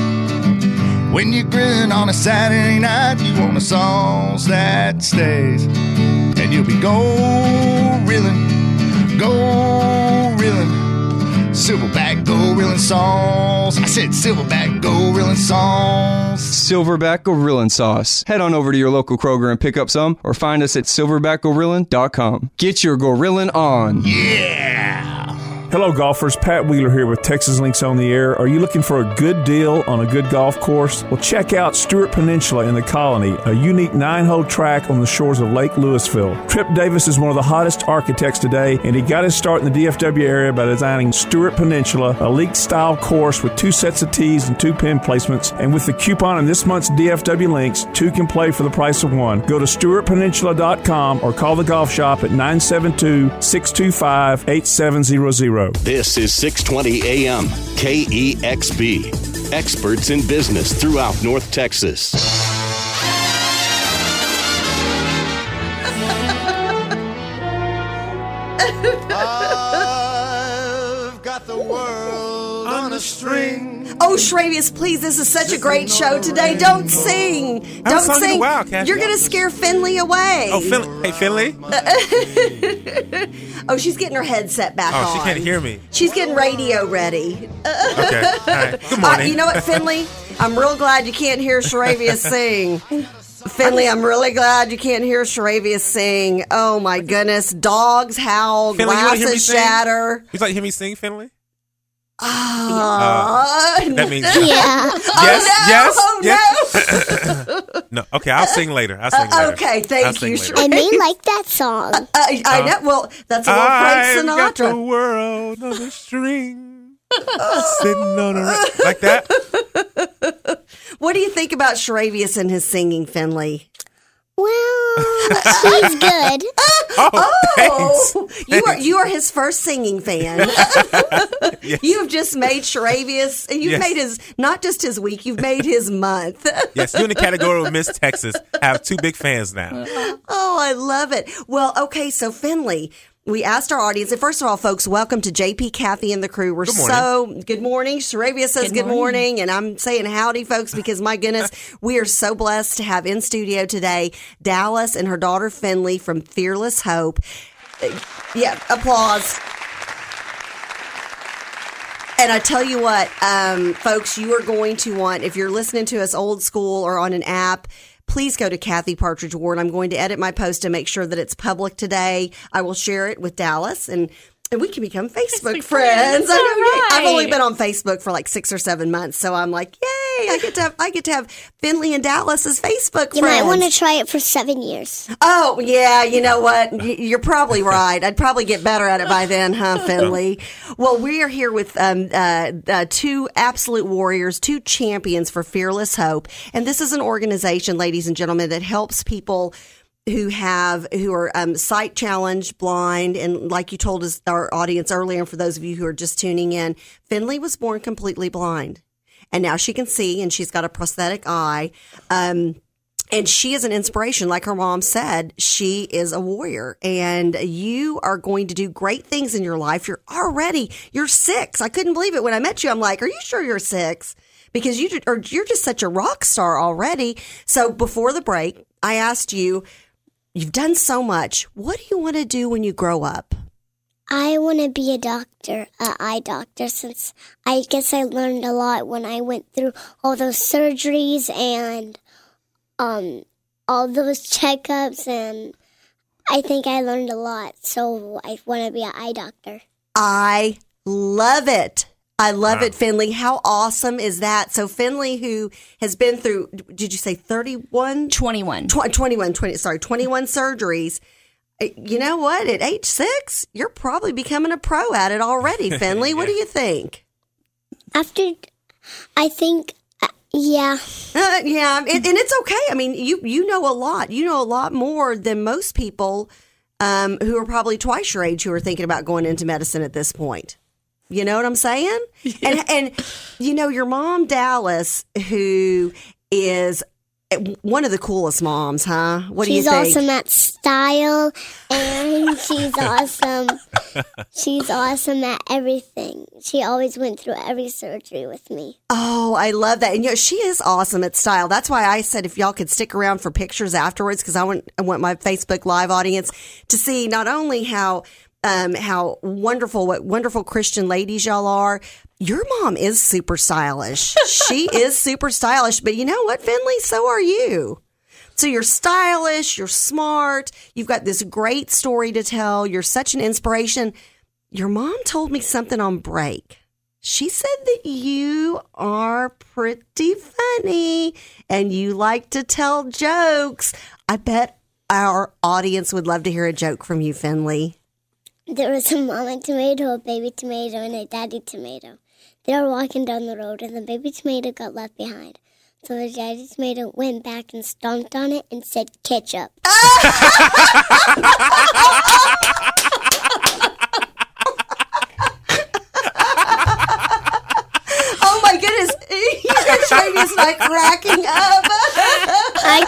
Speaker 18: When you're grilling on a Saturday night, you want a sauce that stays. And and you'll be gold reeling, gold reeling. Silverback Gorilla Sauce. I said Silverback Gorilla Sauce.
Speaker 10: Silverback Gorilla Sauce. Head on over to your local Kroger and pick up some, or find us at silverback gorilla dot com. Get your gorilla on.
Speaker 18: Yeah!
Speaker 19: Hello, golfers. Pat Wheeler here with Texas Links on the Air. Are you looking for a good deal on a good golf course? Well, check out Stewart Peninsula in the Colony, a unique nine-hole track on the shores of Lake Louisville. Tripp Davis is one of the hottest architects today, and he got his start in the D F W area by designing Stewart Peninsula, a league-style course with two sets of tees and two pin placements. And with the coupon in this month's D F W Links, two can play for the price of one. Go to stewart peninsula dot com or call the golf shop at nine seven two, six two five, eight seven zero zero.
Speaker 3: This is six twenty A M K E X B. Experts in business throughout North Texas.
Speaker 18: I've got the world on a string.
Speaker 5: Oh, Shravius, please, this is such a great show today. Don't sing. Don't
Speaker 4: sung in a
Speaker 5: sing.
Speaker 4: while, Kathy.
Speaker 5: You're going to scare Finley away.
Speaker 4: Oh, Finley. Hey, Finley.
Speaker 5: Oh, she's getting her headset back
Speaker 4: Oh,
Speaker 5: on.
Speaker 4: she can't hear me.
Speaker 5: She's getting radio ready.
Speaker 4: Okay. All right. Good
Speaker 5: Uh,
Speaker 4: morning.
Speaker 5: you know what, Finley? I'm real glad you can't hear Shravius sing. Finley, I'm really glad you can't hear Shravius sing. Oh, my goodness. Dogs howl,
Speaker 4: Finley, you want to hear me
Speaker 5: glasses
Speaker 4: sing?
Speaker 5: shatter.
Speaker 4: Would you like to hear me sing, Finley?
Speaker 5: Uh,
Speaker 4: that means
Speaker 5: yeah.
Speaker 4: Yes,
Speaker 5: oh, no,
Speaker 4: yes,
Speaker 5: oh,
Speaker 4: yes. No, okay, I'll sing later. I'll sing
Speaker 5: Uh,
Speaker 4: later.
Speaker 5: okay, thank
Speaker 4: I'll sing
Speaker 5: you,
Speaker 4: later.
Speaker 5: Shravius.
Speaker 13: I may like that song.
Speaker 5: Uh, I, I know. Well, that's a little Frank
Speaker 4: I've got the
Speaker 5: Sinatra.
Speaker 4: world on a string, sitting on a ra- like that.
Speaker 5: What do you think about Shravius and his singing, Finley?
Speaker 13: Well, he's good.
Speaker 4: Oh,
Speaker 5: Oh, you are you are his first singing fan.
Speaker 4: Yes.
Speaker 5: You have just made Shravius. You've
Speaker 4: Yes.
Speaker 5: made his not just his week. You've made his month.
Speaker 4: Yes, you in the category of Miss Texas have two big fans now.
Speaker 5: Oh, I love it. Well, okay, so Finley, we asked our audience, and first of all, folks, welcome to J P, Kathy, and the crew. We're
Speaker 4: Good morning.
Speaker 5: so good morning. Shravia says good,
Speaker 14: Good
Speaker 5: morning.
Speaker 14: morning.
Speaker 5: and I'm saying howdy, folks, because my goodness, we are so blessed to have in studio today Dallas and her daughter Finley from Fearless Hope. Uh, Yeah, applause. And I tell you what, um, folks, you are going to want, if you're listening to us old school or on an app, please go to Kathy Partridge Ward. I'm going to edit my post to make sure that it's public today. I will share it with Dallas, and and we can become Facebook friends. I know,
Speaker 14: right.
Speaker 5: I've only been on Facebook for like six or seven months, so I'm like, yay! I get to have I get to have Finley and Dallas as Facebook
Speaker 13: You
Speaker 5: friends.
Speaker 13: might want to try it for seven years.
Speaker 5: Oh, yeah, you know what? Y- You're probably right. I'd probably get better at it by then, huh, Finley? Well, we are here with um, uh, uh, two absolute warriors, two champions for Fearless Hope. And this is an organization, ladies and gentlemen, that helps people who have who are um, sight challenged, blind, and like you told us our audience earlier, and for those of you who are just tuning in, Finley was born completely blind, and now she can see, and she's got a prosthetic eye. Um, And she is an inspiration. Like her mom said, she is a warrior, and you are going to do great things in your life. You're already, you're six. I couldn't believe it when I met you. I'm like, are you sure you're six? Because you are, you're just such a rock star already. So before the break, I asked you, you've done so much. What do you want to do when you grow up?
Speaker 13: I want to be a doctor, an eye doctor, since I guess I learned a lot when I went through all those surgeries and um, all those checkups, and I think I learned a lot, so I want to be an eye doctor.
Speaker 5: I love it. I love
Speaker 4: Wow.
Speaker 5: it, Finley. How awesome is that? So Finley, who has been through, did you say thirty-one?
Speaker 14: twenty-one.
Speaker 5: Tw- twenty-one, twenty, sorry, twenty-one surgeries. Uh, You know what? At age six, you're probably becoming a pro at it already, Finley. What do you think?
Speaker 13: After, I think, uh, yeah.
Speaker 5: Uh, yeah, and, and it's okay. I mean, you you know a lot. You know a lot more than most people um, who are probably twice your age who are thinking about going into medicine at this point. You know what I'm saying? Yeah. And and you know your mom, Dallas, who is one of the coolest moms, huh? What
Speaker 13: she's
Speaker 5: do you think?
Speaker 13: She's awesome at style, and she's awesome. She's awesome at everything. She always went through every surgery with me.
Speaker 5: Oh, I love that. And you know, she is awesome at style. That's why I said if y'all could stick around for pictures afterwards, because I want I want my Facebook Live audience to see not only how um how wonderful, what wonderful Christian ladies y'all are. Your mom is super stylish. She is super stylish. But you know what, Finley? So are you. So you're stylish. You're smart. You've got this great story to tell. You're such an inspiration. Your mom told me something on break. She said that you are pretty funny and you like to tell jokes. I bet our audience would love to hear a joke from you, Finley.
Speaker 13: There was a mama tomato, a baby tomato, and a daddy tomato. They were walking down the road, and the baby tomato got left behind. So the daddy tomato went back and stomped on it and said, ketchup.
Speaker 5: Oh, my goodness. You're trying to start cracking up.
Speaker 13: I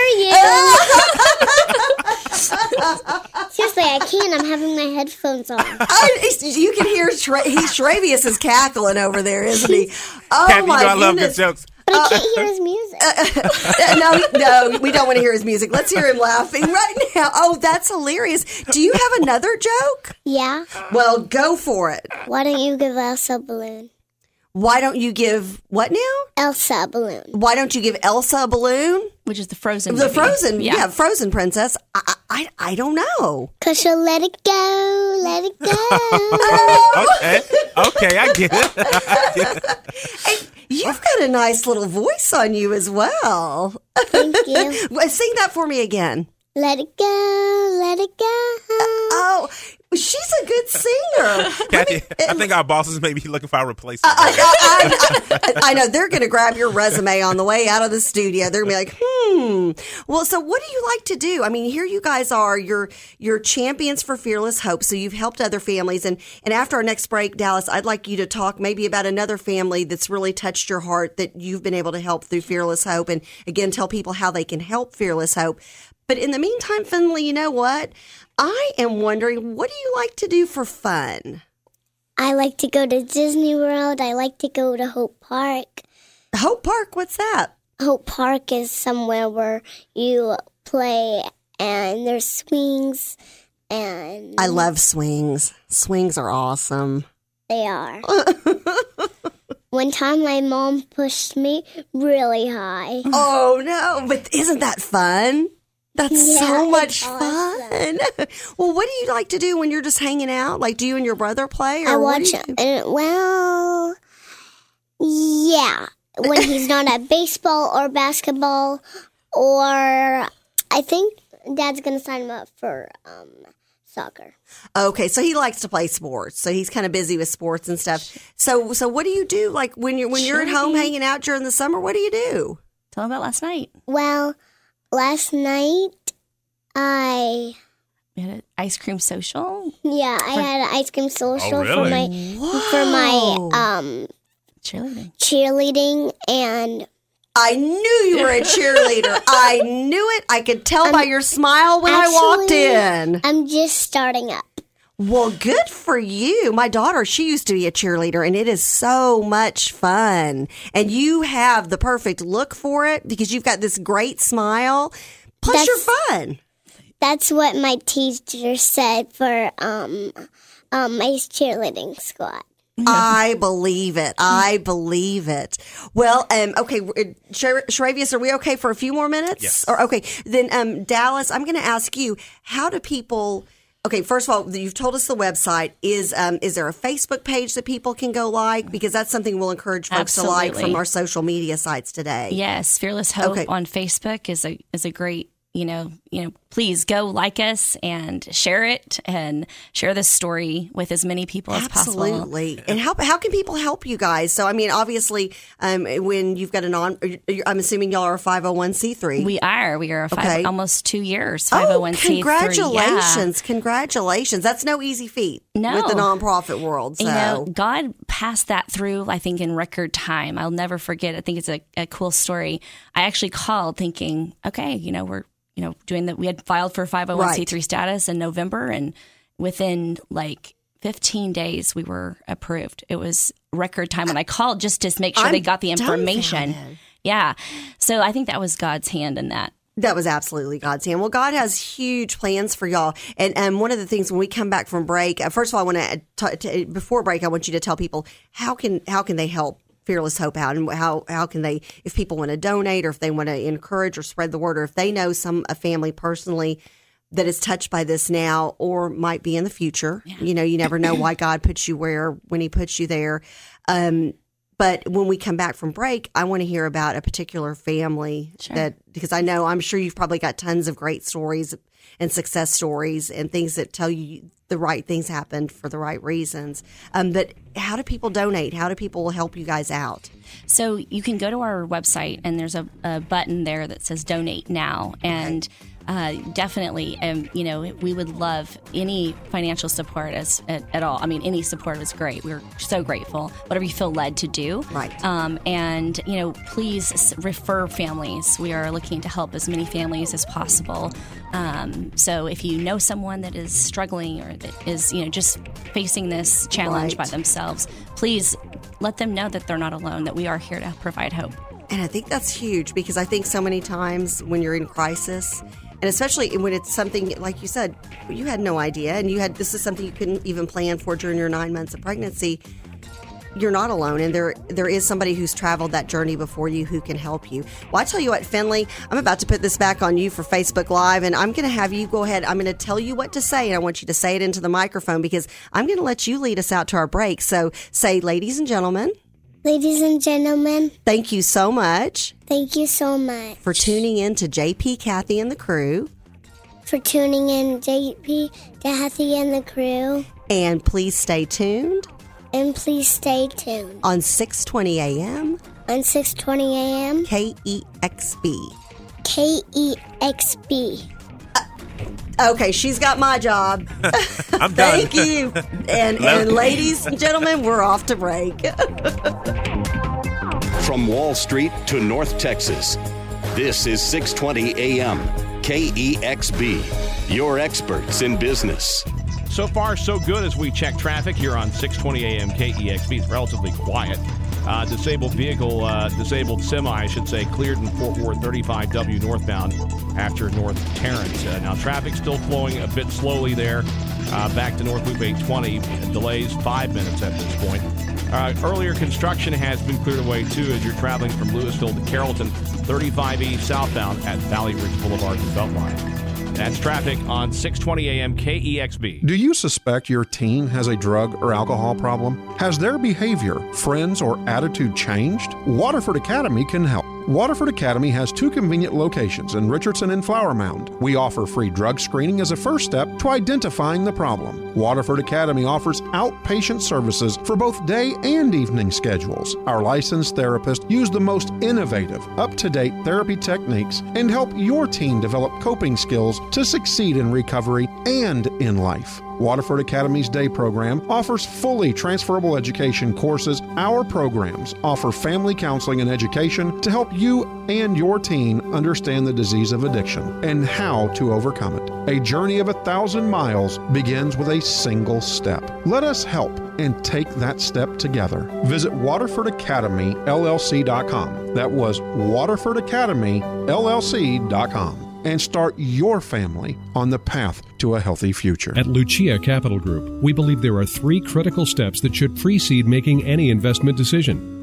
Speaker 13: can hear you. Seriously, I can't. I'm having my headphones on.
Speaker 5: I, you can hear Shra- he, Shravius is cackling over there, isn't he? Oh,
Speaker 4: Kathy,
Speaker 5: my
Speaker 4: you know I love good
Speaker 5: goodness.
Speaker 4: jokes.
Speaker 13: But I can't hear his music.
Speaker 5: Uh, no, no, we don't want to hear his music. Let's hear him laughing right now. Oh, that's hilarious. Do you have another joke?
Speaker 13: Yeah.
Speaker 5: Well, go for it.
Speaker 13: Why don't you give Elsa a balloon?
Speaker 5: Why don't you give what now?
Speaker 13: Elsa a balloon.
Speaker 5: Why don't you give Elsa a balloon?
Speaker 14: Which is the Frozen
Speaker 5: The
Speaker 14: movie.
Speaker 5: Frozen, yeah.
Speaker 14: Yeah.
Speaker 5: Frozen princess. I, I, I don't know.
Speaker 13: Because she'll let it go, let it go.
Speaker 4: Okay, okay, I get it. I get it.
Speaker 5: And you've got a nice little voice on you as well.
Speaker 13: Thank you.
Speaker 5: Sing that for me again.
Speaker 13: Let it go, let it go.
Speaker 5: Oh, she's a good singer.
Speaker 4: Kathy, I think our bosses may be looking for a replacement.
Speaker 5: I, I, I, I know they're going to grab your resume on the way out of the studio. They're going to be like, hmm. Well, so what do you like to do? I mean, here you guys are. You're you're champions for Fearless Hope. So you've helped other families. And, and after our next break, Dallas, I'd like you to talk maybe about another family that's really touched your heart that you've been able to help through Fearless Hope. And again, tell people how they can help Fearless Hope. But in the meantime, Finley, you know what? I am wondering, what do you like to do for fun?
Speaker 13: I like to go to Disney World. I like to go to Hope Park.
Speaker 5: Hope Park? What's that?
Speaker 13: Hope Park is somewhere where you play and there's swings and...
Speaker 5: I love swings. Swings are awesome.
Speaker 13: They are. One time my mom pushed me really high.
Speaker 5: Oh, no. But isn't that fun? That's
Speaker 13: Yeah,
Speaker 5: so much
Speaker 13: it's
Speaker 5: fun. Well, what do you like to do when you're just hanging out? Like, do you and your brother play? Or
Speaker 13: I
Speaker 5: what
Speaker 13: watch,
Speaker 5: do you do?
Speaker 13: uh, well, yeah. When he's not at baseball or basketball, or I think Dad's going to sign him up for um, soccer.
Speaker 5: Okay, so he likes to play sports. So he's kind of busy with sports and stuff. So, so what do you do? Like when you're when you're at home hanging out during the summer, what do you do?
Speaker 14: Tell him about last night.
Speaker 13: Well, last night I
Speaker 14: We had an ice cream social.
Speaker 13: yeah I had an ice cream social
Speaker 4: Oh, really?
Speaker 13: for my for my um
Speaker 14: Cheerleading.
Speaker 13: cheerleading, and
Speaker 5: I knew you were a cheerleader. I knew it. I could tell by your smile when I walked
Speaker 13: actually,
Speaker 5: in.
Speaker 13: I'm just starting up.
Speaker 5: Well, good for you. My daughter, she used to be a cheerleader, and it is so much fun. And you have the perfect look for it because you've got this great smile. Plus,
Speaker 13: That's-
Speaker 5: you're fun.
Speaker 13: That's what my teacher said for um um my cheerleading squad.
Speaker 5: I believe it. I believe it. Well, um, okay, Shravius, are we okay for a few more minutes?
Speaker 4: Yes.
Speaker 5: Or okay, then um, Dallas, I'm going to ask you, how do people? Okay, first of all, you've told us the website. Is um, is there a Facebook page that people can go like? Because that's something we'll encourage folks to like
Speaker 14: Absolutely.
Speaker 5: from our social media sites today.
Speaker 14: Yes, Fearless Hope
Speaker 5: Okay.
Speaker 14: on Facebook is a is a great you know you know please go like us and share it and share this story with as many people as possible.
Speaker 5: Absolutely. And how how can people help you guys? So, I mean, obviously, um, when you've got a non, I'm assuming y'all are a five oh one c three.
Speaker 14: We are. We are a five,
Speaker 5: Okay.
Speaker 14: almost two years five oh one c three.
Speaker 5: Oh, congratulations. Congratulations. That's no easy feat
Speaker 14: No.
Speaker 5: with the nonprofit world. So.
Speaker 14: You know, God passed that through, I think, in record time. I'll never forget. I think it's a, a cool story. I actually called thinking, okay, you know, we're, you know, doing that. We had filed for five oh one c three right. status in November, and within like fifteen days, we were approved. It was record time when I called just to make sure
Speaker 5: I'm
Speaker 14: they got the information.
Speaker 5: dumbfounded.
Speaker 14: Yeah. So I think that was God's hand in that.
Speaker 5: That was absolutely God's hand. Well, God has huge plans for y'all. And and one of the things when we come back from break, uh, first of all, I want to, t- before break, I want you to tell people how can how can they help Fearless Hope out, and how, how can they, if people want to donate or if they want to encourage or spread the word, or if they know some a family personally that is touched by this now or might be in the future. Yeah. You know, you never know why God puts you where, when he puts you there. Um, But when we come back from break, I want to hear about a particular family
Speaker 14: Sure.
Speaker 5: that, because I know, I'm sure you've probably got tons of great stories and success stories and things that tell you the right things happened for the right reasons. Um, but how do people donate? How do people help you guys out?
Speaker 14: So you can go to our website, and there's a, a button there that says Donate Now. And uh, definitely, um, you know, we would love any financial support as at, at all. I mean, any support is great. We're so grateful. Whatever you feel led to do.
Speaker 5: Right.
Speaker 14: Um, and, you know, please s- refer families. We are looking to help as many families as possible. Um, so if you know someone that is struggling or that is, you know, just facing this challenge
Speaker 5: Right.
Speaker 14: by themselves, please let them know that they're not alone, that we are here to provide hope.
Speaker 5: And I think that's huge, because I think so many times when you're in crisis, and especially when it's something, like you said, you had no idea, and you had, this is something you couldn't even plan for during your nine months of pregnancy, you're not alone, and there there is somebody who's traveled that journey before you who can help you. Well, I tell you what, Finley, I'm about to put this back on you for Facebook Live, and I'm going to have you go ahead. I'm going to tell you what to say, and I want you to say it into the microphone, because I'm going to let you lead us out to our break. So say, ladies and gentlemen.
Speaker 13: Ladies and gentlemen.
Speaker 5: Thank you so much.
Speaker 13: Thank you so much.
Speaker 5: For tuning in to J P, Kathy, and the crew.
Speaker 13: For tuning in, J P, Kathy, and the crew.
Speaker 5: And please stay tuned.
Speaker 13: And please stay tuned.
Speaker 5: On six twenty a.m.
Speaker 13: On six twenty a.m.
Speaker 5: K E X B.
Speaker 13: K E X B.
Speaker 5: Uh, okay, she's got my job.
Speaker 4: I'm done.
Speaker 5: Thank you. And, and ladies and gentlemen, we're off to break.
Speaker 3: From Wall Street to North Texas, this is six twenty A M K E X B, your experts in business.
Speaker 15: So far, so good as we check traffic here on six twenty A M K E X B. It's relatively quiet. Uh, disabled vehicle, uh, disabled semi, I should say, cleared in Fort Worth thirty-five W northbound after North Tarrant. Uh, now, traffic still flowing a bit slowly there. Uh, back to North Loop eight twenty. Delays five minutes at this point. Uh, earlier construction has been cleared away, too, as you're traveling from Louisville to Carrollton, thirty-five E southbound at Valley Ridge Boulevard and Beltline. That's traffic on six twenty A M K E X B.
Speaker 9: Do you suspect your teen has a drug or alcohol problem? Has their behavior, friends, or attitude changed? Waterford Academy can help. Waterford Academy has two convenient locations in Richardson and Flower Mound. We offer free drug screening as a first step to identifying the problem. Waterford Academy offers outpatient services for both day and evening schedules. Our licensed therapists use the most innovative, up-to-date therapy techniques and help your teen develop coping skills to succeed in recovery and in life. Waterford Academy's day program offers fully transferable education courses. Our programs offer family counseling and education to help you and your teen understand the disease of addiction and how to overcome it. A journey of a thousand miles begins with a single step. Let us help and take that step together. Visit Waterford Academy L L C dot com. That was Waterford Academy L L C dot com. And start your family on the path to a healthy future.
Speaker 20: At Lucia Capital Group, we believe there are three critical steps that should precede making any investment decision.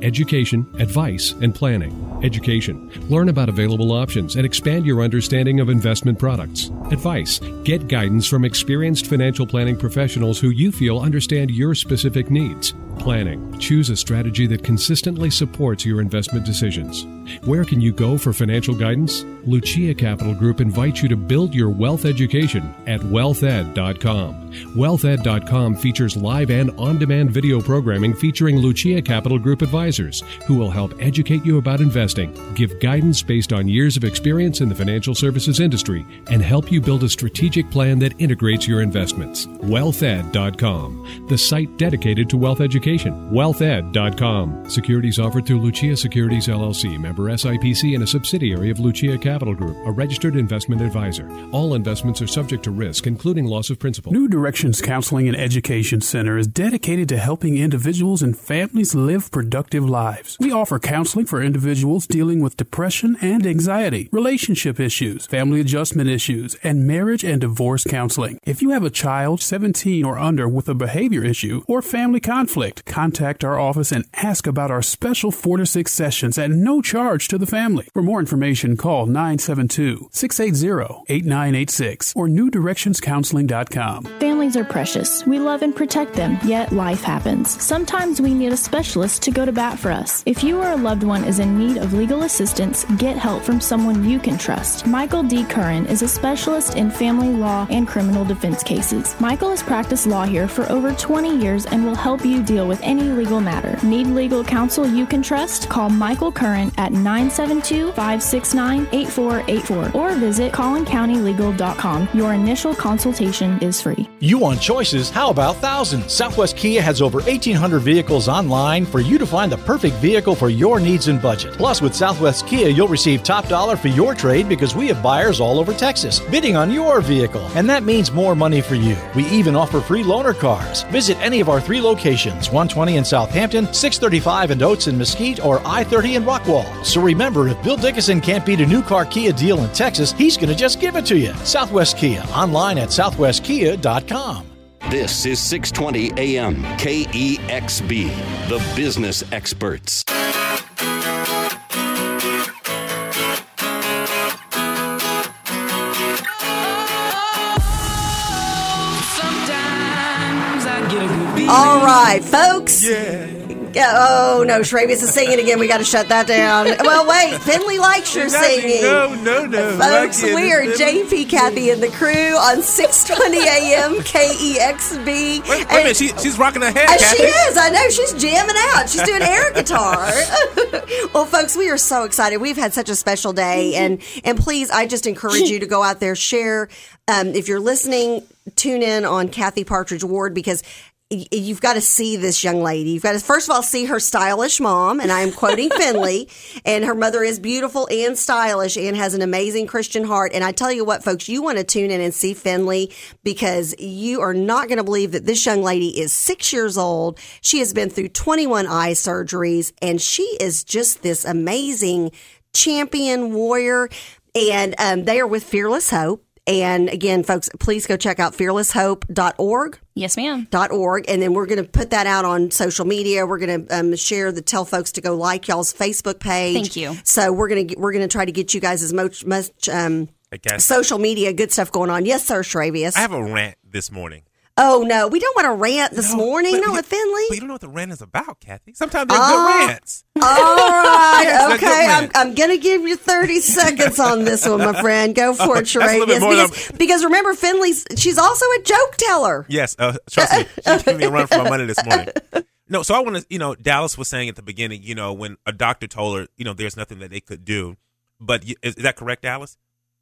Speaker 20: education, advice, and planning. Education. Learn about available options and expand your understanding of investment products. Advice. Get guidance from experienced financial planning professionals who you feel understand your specific needs. Planning. Choose a strategy that consistently supports your investment decisions. Where can you go for financial guidance? Lucia Capital Group invites you to build your wealth education at wealth ed dot com. wealth ed dot com features live and on-demand video programming featuring Lucia Capital Group advisors who will help educate you about investing, give guidance based on years of experience in the financial services industry, and help you build a strategic plan that integrates your investments. wealth ed dot com, the site dedicated to wealth education. wealth ed dot com. Securities offered through Lucia Securities, L L C, member S I P C and a subsidiary of Lucia Capital Group, a registered investment advisor. All investments are subject to risk, including loss of principal.
Speaker 21: New Directions Counseling and Education Center is dedicated to helping individuals and families live productive lives. We offer counseling for individuals dealing with depression and anxiety, relationship issues, family adjustment issues, and marriage and divorce counseling. If you have a child seventeen or under with a behavior issue or family conflict, contact our office and ask about our special four to six sessions at no charge to the family. For more information, call nine seven two, six eight zero, eight nine eight six or new directions counseling dot com.
Speaker 22: Families are precious. We love and protect them, yet life happens. Sometimes we need a specialist to go to bat for us. If you or a loved one is in need of legal assistance, get help from someone you can trust. Michael D. Curran is a specialist in family law and criminal defense cases. Michael has practiced law here for over twenty years and will help you deal with any legal matter. Need legal counsel you can trust? Call Michael Curran at nine seven two, five six nine, eight four eight four or visit collin county legal dot com. Your initial consultation is free.
Speaker 23: You want choices? How about thousands? Southwest Kia has over eighteen hundred vehicles online for you to find the perfect vehicle for your needs and budget. Plus, with Southwest Kia, you'll receive top dollar for your trade because we have buyers all over Texas bidding on your vehicle. And that means more money for you. We even offer free loaner cars. Visit any of our three locations, one twenty in Southampton, six thirty-five in Oates and Mesquite, or I thirty in Rockwall. So remember, if Bill Dickinson can't beat a new car Kia deal in Texas, he's going to just give it to you. Southwest Kia, online at southwest kia dot com.
Speaker 3: This is six twenty A M K E X B, the business experts.
Speaker 5: All right, folks. Yeah. Oh, no, Shravius is singing again. We got to shut that down. Well, wait, Finley likes your singing.
Speaker 4: No, no, no.
Speaker 5: Folks, we are J P, Kathy, and the crew on six twenty A M K E X B.
Speaker 4: Wait, wait a minute, she, she's rocking her head,
Speaker 5: and
Speaker 4: Kathy.
Speaker 5: She is. I know. She's jamming out. She's doing air guitar. Well, folks, we are so excited. We've had such a special day. And, and please, I just encourage you to go out there, share. Um, if you're listening, tune in on Kathy Partridge Ward because you've got to see this young lady. You've got to, first of all, see her stylish mom, and I am quoting Finley, and her mother is beautiful and stylish and has an amazing Christian heart. And I tell you what, folks, you want to tune in and see Finley because you are not going to believe that this young lady is six years old. She has been through twenty-one eye surgeries, and she is just this amazing champion warrior. And um, they are with Fearless Hope. And again, folks, please go check out fearless hope dot org.
Speaker 14: Yes, ma'am.
Speaker 5: Dot org. And then we're going to put that out on social media. We're going to um, share the, tell folks to go like y'all's Facebook page.
Speaker 14: Thank you.
Speaker 5: So we're going to, we're going to try to get you guys as much, much um, social media, good stuff going on. Yes, sir, Shravius.
Speaker 4: I have a rant this morning.
Speaker 5: Oh, no, we don't want to rant this
Speaker 4: no,
Speaker 5: morning, not
Speaker 4: you,
Speaker 5: with Finley.
Speaker 4: But you don't know what the rant is about, Kathy. Sometimes they're
Speaker 5: uh,
Speaker 4: good rants.
Speaker 5: All right,
Speaker 4: yes,
Speaker 5: okay. I'm, I'm going to give you thirty seconds on this one, my friend. Go for it, Sheree. Because, because remember, Finley's, she's also a joke teller.
Speaker 4: Yes, uh, trust me. She's giving me a run for my money this morning. No, so I want to, you know, Dallas was saying at the beginning, you know, when a doctor told her, you know, there's nothing that they could do. But is, is that correct, Dallas?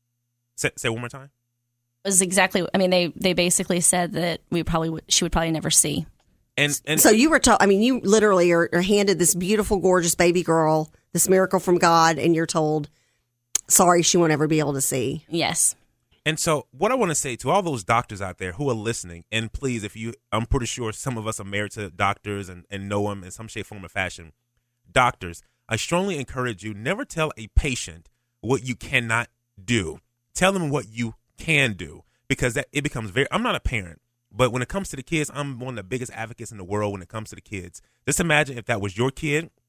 Speaker 4: Say, say it one more time.
Speaker 14: Was exactly. I mean, they they basically said that we probably would, she would probably never see.
Speaker 4: And, and
Speaker 5: so you were told. I mean, you literally are, are handed this beautiful, gorgeous baby girl, this miracle from God, and you're told, "Sorry, she won't ever be able to see."
Speaker 14: Yes.
Speaker 4: And so, what I want to say to all those doctors out there who are listening, and please, if you, I'm pretty sure some of us are married to doctors and, and know them in some shape, form, or fashion. Doctors, I strongly encourage you never tell a patient what you cannot do. Tell them what you can do, because that it becomes very, I'm not a parent, but when it comes to the kids, I'm one of the biggest advocates in the world when it comes to the kids. Just imagine if that was your kid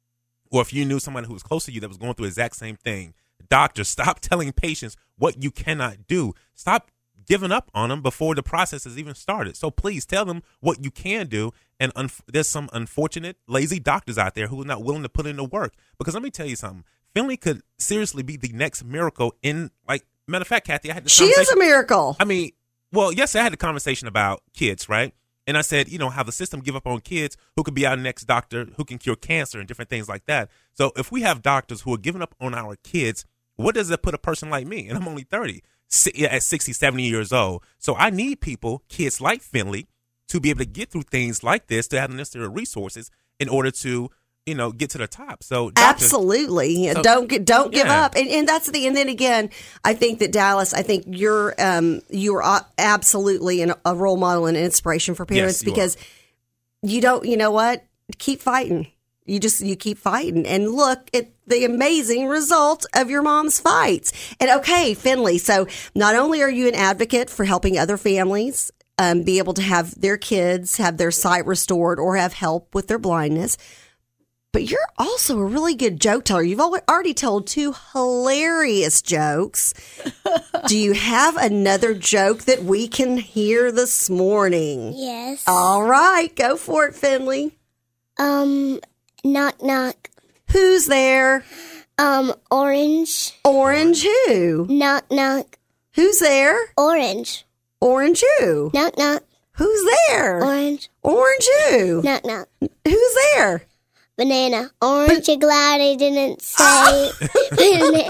Speaker 4: or if you knew someone who was close to you that was going through the exact same thing, doctors, stop telling patients what you cannot do. Stop giving up on them before the process has even started. So please tell them what you can do. And un- there's some unfortunate, lazy doctors out there who are not willing to put in the work. Because let me tell you something. Finley could seriously be the next miracle in, like, matter of fact, Kathy, I had this
Speaker 5: She is a miracle.
Speaker 4: I mean, well, yes, I had a conversation about kids, right? And I said, you know, how the system give up on kids who could be our next doctor, who can cure cancer and different things like that. So if we have doctors who are giving up on our kids, what does that put a person like me? And I'm only thirty, at sixty, seventy years old. So I need people, kids like Finley, to be able to get through things like this, to have the necessary resources in order to, you know, get to the top. So doctors,
Speaker 5: absolutely,
Speaker 4: so,
Speaker 5: don't get, don't give
Speaker 4: yeah.
Speaker 5: up, and and that's the. And then again, I think that Dallas, I think you're um you're absolutely an, a role model and an inspiration for parents,
Speaker 4: Yes, you
Speaker 5: because you don't, you know what, keep fighting. You just, you keep fighting and look at the amazing result of your mom's fights. And okay, Finley, so not only are you an advocate for helping other families um, be able to have their kids have their sight restored or have help with their blindness, but you're also a really good joke teller. You've already told two hilarious jokes. Do you have another joke that we can hear this morning?
Speaker 13: Yes.
Speaker 5: All right, go for it, Finley.
Speaker 13: Um... Knock, knock.
Speaker 5: Who's there?
Speaker 13: Um, Orange.
Speaker 5: Orange who?
Speaker 13: Knock, knock.
Speaker 5: Who's there?
Speaker 13: Orange.
Speaker 5: Orange who?
Speaker 13: Knock, knock.
Speaker 5: Who's there?
Speaker 13: Orange.
Speaker 5: Orange who?
Speaker 13: Knock, knock.
Speaker 5: Who's there?
Speaker 13: Banana. Orange, you're glad I didn't say banana.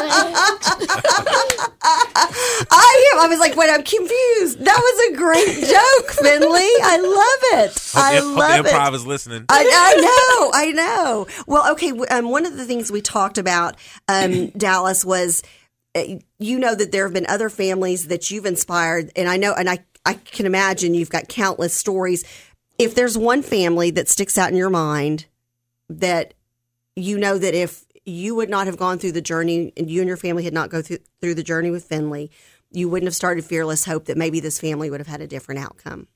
Speaker 5: I am. I was like, wait, I'm confused. That was a great joke, Finley. I love it.
Speaker 4: Hope
Speaker 5: I
Speaker 4: the,
Speaker 5: love
Speaker 4: hope the
Speaker 5: it.
Speaker 4: improv is listening.
Speaker 5: I, I know. I know. Well, okay. Um, one of the things we talked about, um, Dallas, was uh, you know that there have been other families that you've inspired, and I know, and I, I can imagine you've got countless stories. If there's one family that sticks out in your mind, that you know that if you would not have gone through the journey and you and your family had not go through, through the journey with Finley, you wouldn't have started Fearless Hope, that maybe this family would have had a different outcome.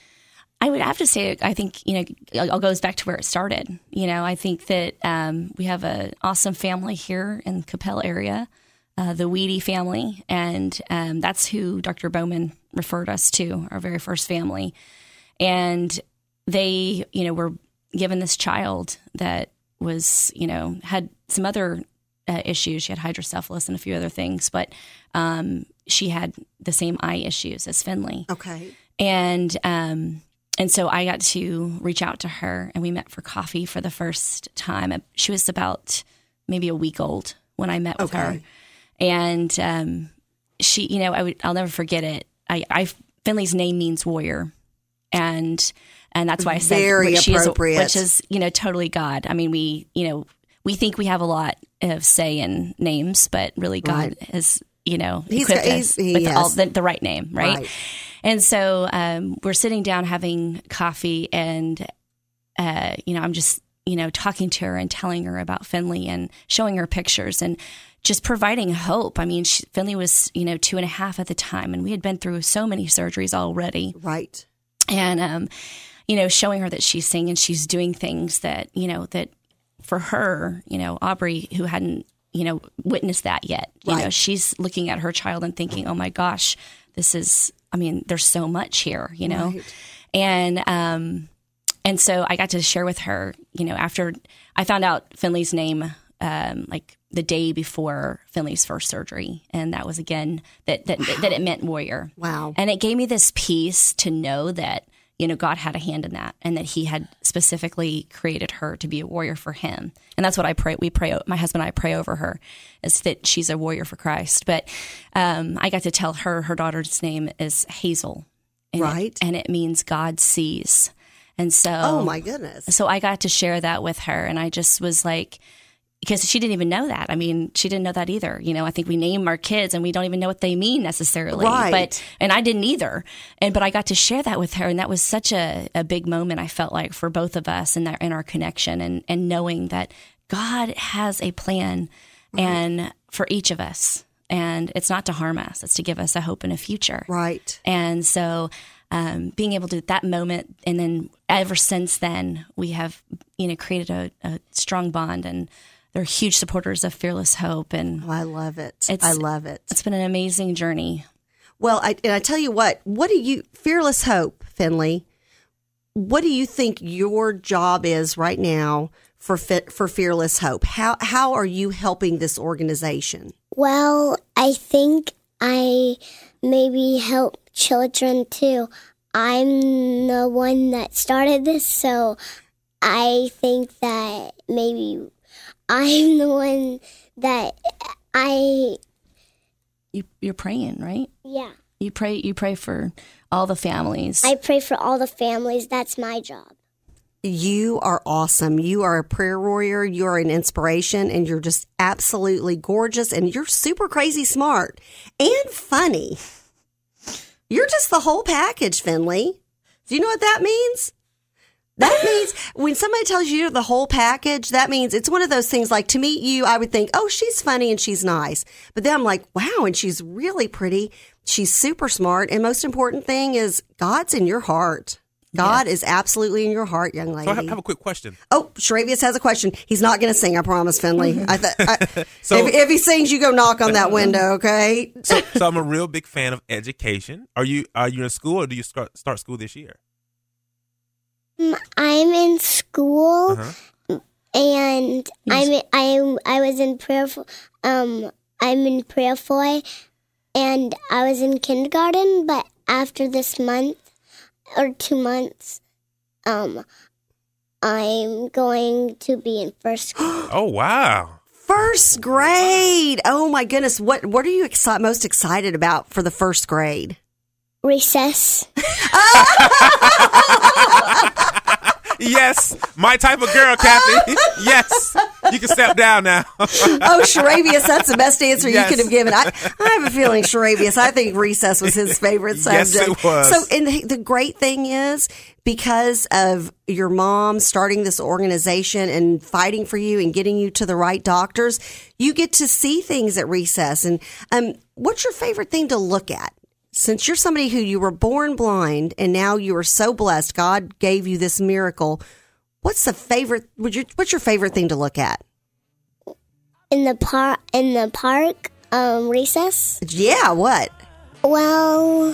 Speaker 14: I would have to say, I think, you know, it all goes back to where it started. You know, I think that um, we have an awesome family here in the Capel area, uh, the Weedy family, and um, that's who Doctor Bowman referred us to, our very first family. And they, you know, were given this child that was, you know, had some other uh, issues. She had hydrocephalus and a few other things, but um, she had the same eye issues as Finley.
Speaker 5: Okay.
Speaker 14: And um, and so I got to reach out to her, and we met for coffee for the first time. She was about maybe a week old when I met with
Speaker 5: Okay.
Speaker 14: her, and um, she, you know, I would, I'll never forget it. I, I Finley's name means warrior, and. And that's why I said
Speaker 5: Very
Speaker 14: which she is,
Speaker 5: appropriate.
Speaker 14: which is, you know, totally God. I mean, we, you know, we think we have a lot of say in names, but really God
Speaker 5: Right.
Speaker 14: has, you know,
Speaker 5: He's
Speaker 14: equipped
Speaker 5: got-
Speaker 14: us
Speaker 5: he's- he
Speaker 14: with all
Speaker 5: has.
Speaker 14: the, the right name, right?
Speaker 5: Right.
Speaker 14: And so um, we're sitting down having coffee, and, uh, you know, I'm just, you know, talking to her and telling her about Finley and showing her pictures and just providing hope. I mean, she, Finley was, you know, two and a half at the time, and we had been through so many surgeries already.
Speaker 5: Right.
Speaker 14: And, um, you know, showing her that she's singing, she's doing things that, you know, that for her, you know, Aubrey, who hadn't, you know, witnessed that yet, you
Speaker 5: Right.
Speaker 14: know, she's looking at her child and thinking, oh my gosh, this is, I mean, there's so much here, you know?
Speaker 5: Right.
Speaker 14: And, um, and so I got to share with her, you know, after I found out Finley's name, um, like the day before Finley's first surgery. And that was again, that, that, wow. that it meant warrior.
Speaker 5: Wow.
Speaker 14: And it gave me this peace to know that, you know, God had a hand in that, and that He had specifically created her to be a warrior for Him. And that's what I pray. We pray. My husband and I pray over her, is that she's a warrior for Christ. But um, I got to tell her her daughter's name is Hazel, and
Speaker 5: right?
Speaker 14: It, and it means God sees. And so,
Speaker 5: oh my goodness!
Speaker 14: So I got to share that with her, and I just was like, because she didn't even know that. I mean, she didn't know that either. You know, I think we name our kids and we don't even know what they mean necessarily.
Speaker 5: Right.
Speaker 14: But, and I didn't either. And, but I got to share that with her. And that was such a, a big moment, I felt like, for both of us in, that, in our connection, and, and knowing that God has a plan right. and for each of us. And it's not to harm us. It's to give us a hope and a future.
Speaker 5: Right.
Speaker 14: And so um, being able to that moment, and then ever since then, we have you know created a, a strong bond, and they're huge supporters of Fearless Hope. And
Speaker 5: oh, I love it.
Speaker 14: It's,
Speaker 5: I love it.
Speaker 14: It's been an amazing journey.
Speaker 5: Well, I, and I tell you what, what do you, Fearless Hope, Finley, what do you think your job is right now for for Fearless Hope? How how are you helping this organization?
Speaker 13: Well, I think I maybe help children too. I'm the one that started this, so I think that maybe I'm the one that I...
Speaker 14: You, you're praying, right?
Speaker 13: Yeah.
Speaker 14: You pray. You pray for all the families.
Speaker 13: I pray for all the families. That's my job.
Speaker 5: You are awesome. You are a prayer warrior. You are an inspiration, and you're just absolutely gorgeous, and you're super crazy smart and funny. You're just the whole package, Finley. Do you know what that means? That means when somebody tells you you're the whole package, that means it's one of those things like to meet you, I would think, oh, she's funny and she's nice. But then I'm like, wow, and she's really pretty. She's super smart. And most important thing is God's in your heart. God yes. is absolutely in your heart, young lady.
Speaker 4: So I have, have a quick question.
Speaker 5: Oh, Sharavius has a question. He's not going to sing, I promise, Finley. I th- I, so, if, if he sings, you go knock on that window, okay?
Speaker 4: so, so I'm a real big fan of education. Are you are you in school, or do you start, start school this year?
Speaker 13: I'm in school, uh-huh. and I'm I I was in prayer. Um, I'm in Prayerful, and I was in kindergarten. But after this month or two months, um, I'm going to be in first grade.
Speaker 4: Oh wow!
Speaker 5: First grade. Oh my goodness! What what are you exci- most excited about for the first grade?
Speaker 13: Recess.
Speaker 4: Yes, my type of girl, Kathy. Yes, you can step down now.
Speaker 5: Oh, Sharavius, that's the best answer yes. you could have given. I, I have a feeling, Sharavius, I think recess was his favorite subject.
Speaker 4: Yes, it was.
Speaker 5: So, and the, the great thing is, because of your mom starting this organization and fighting for you and getting you to the right doctors, you get to see things at recess. And um, what's your favorite thing to look at? Since you're somebody who you were born blind and now you are so blessed, God gave you this miracle. What's the favorite? Would you? What's your favorite thing to look at?
Speaker 13: In the park, in the park, um, recess.
Speaker 5: Yeah. What?
Speaker 13: Well,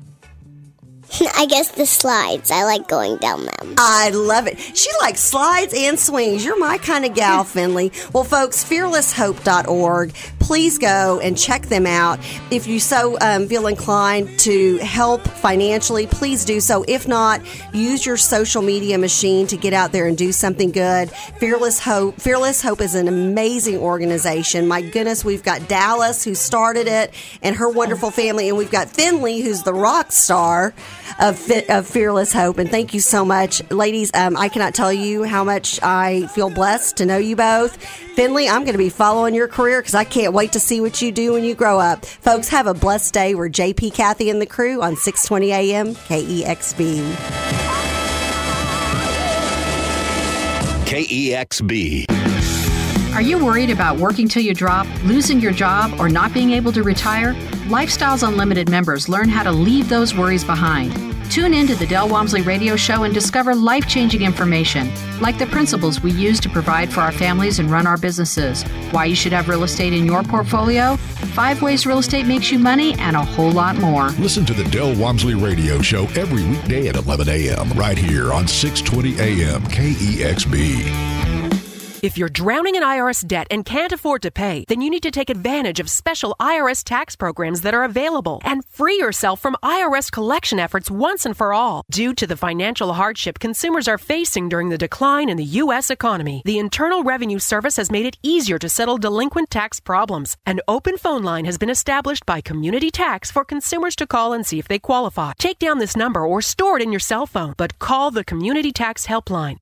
Speaker 13: I guess the slides. I like going down them.
Speaker 5: I love it. She likes slides and swings. You're my kind of gal, Finley. Well, folks, fearless hope dot org. Please go and check them out. If you so um, feel inclined to help financially, please do so. If not, use your social media machine to get out there and do something good. Fearless Hope. Fearless Hope is an amazing organization. My goodness, we've got Dallas, who started it, and her wonderful family, and we've got Finley, who's the rock star of, of Fearless Hope. And thank you so much. Ladies, um, I cannot tell you how much I feel blessed to know you both. Finley, I'm going to be following your career because I can't wait to see what you do when you grow up. Folks, have a blessed day. We're J P, Kathy, and the crew on six twenty A M K E X B.
Speaker 3: K E X B.
Speaker 1: Are you worried about working till you drop, losing your job, or not being able to retire? Lifestyles Unlimited members learn how to leave those worries behind. Tune in to the Del Walmsley Radio Show and discover life-changing information, like the principles we use to provide for our families and run our businesses, why you should have real estate in your portfolio, five ways real estate makes you money, and a whole lot more.
Speaker 2: Listen to the Del Walmsley Radio Show every weekday at eleven a.m. right here on six twenty A M K E X B.
Speaker 6: If you're drowning in I R S debt and can't afford to pay, then you need to take advantage of special I R S tax programs that are available and free yourself from I R S collection efforts once and for all. Due to the financial hardship consumers are facing during the decline in the U S economy, the Internal Revenue Service has made it easier to settle delinquent tax problems. An open phone line has been established by Community Tax for consumers to call and see if they qualify. Take down this number or store it in your cell phone, but call the Community Tax Helpline.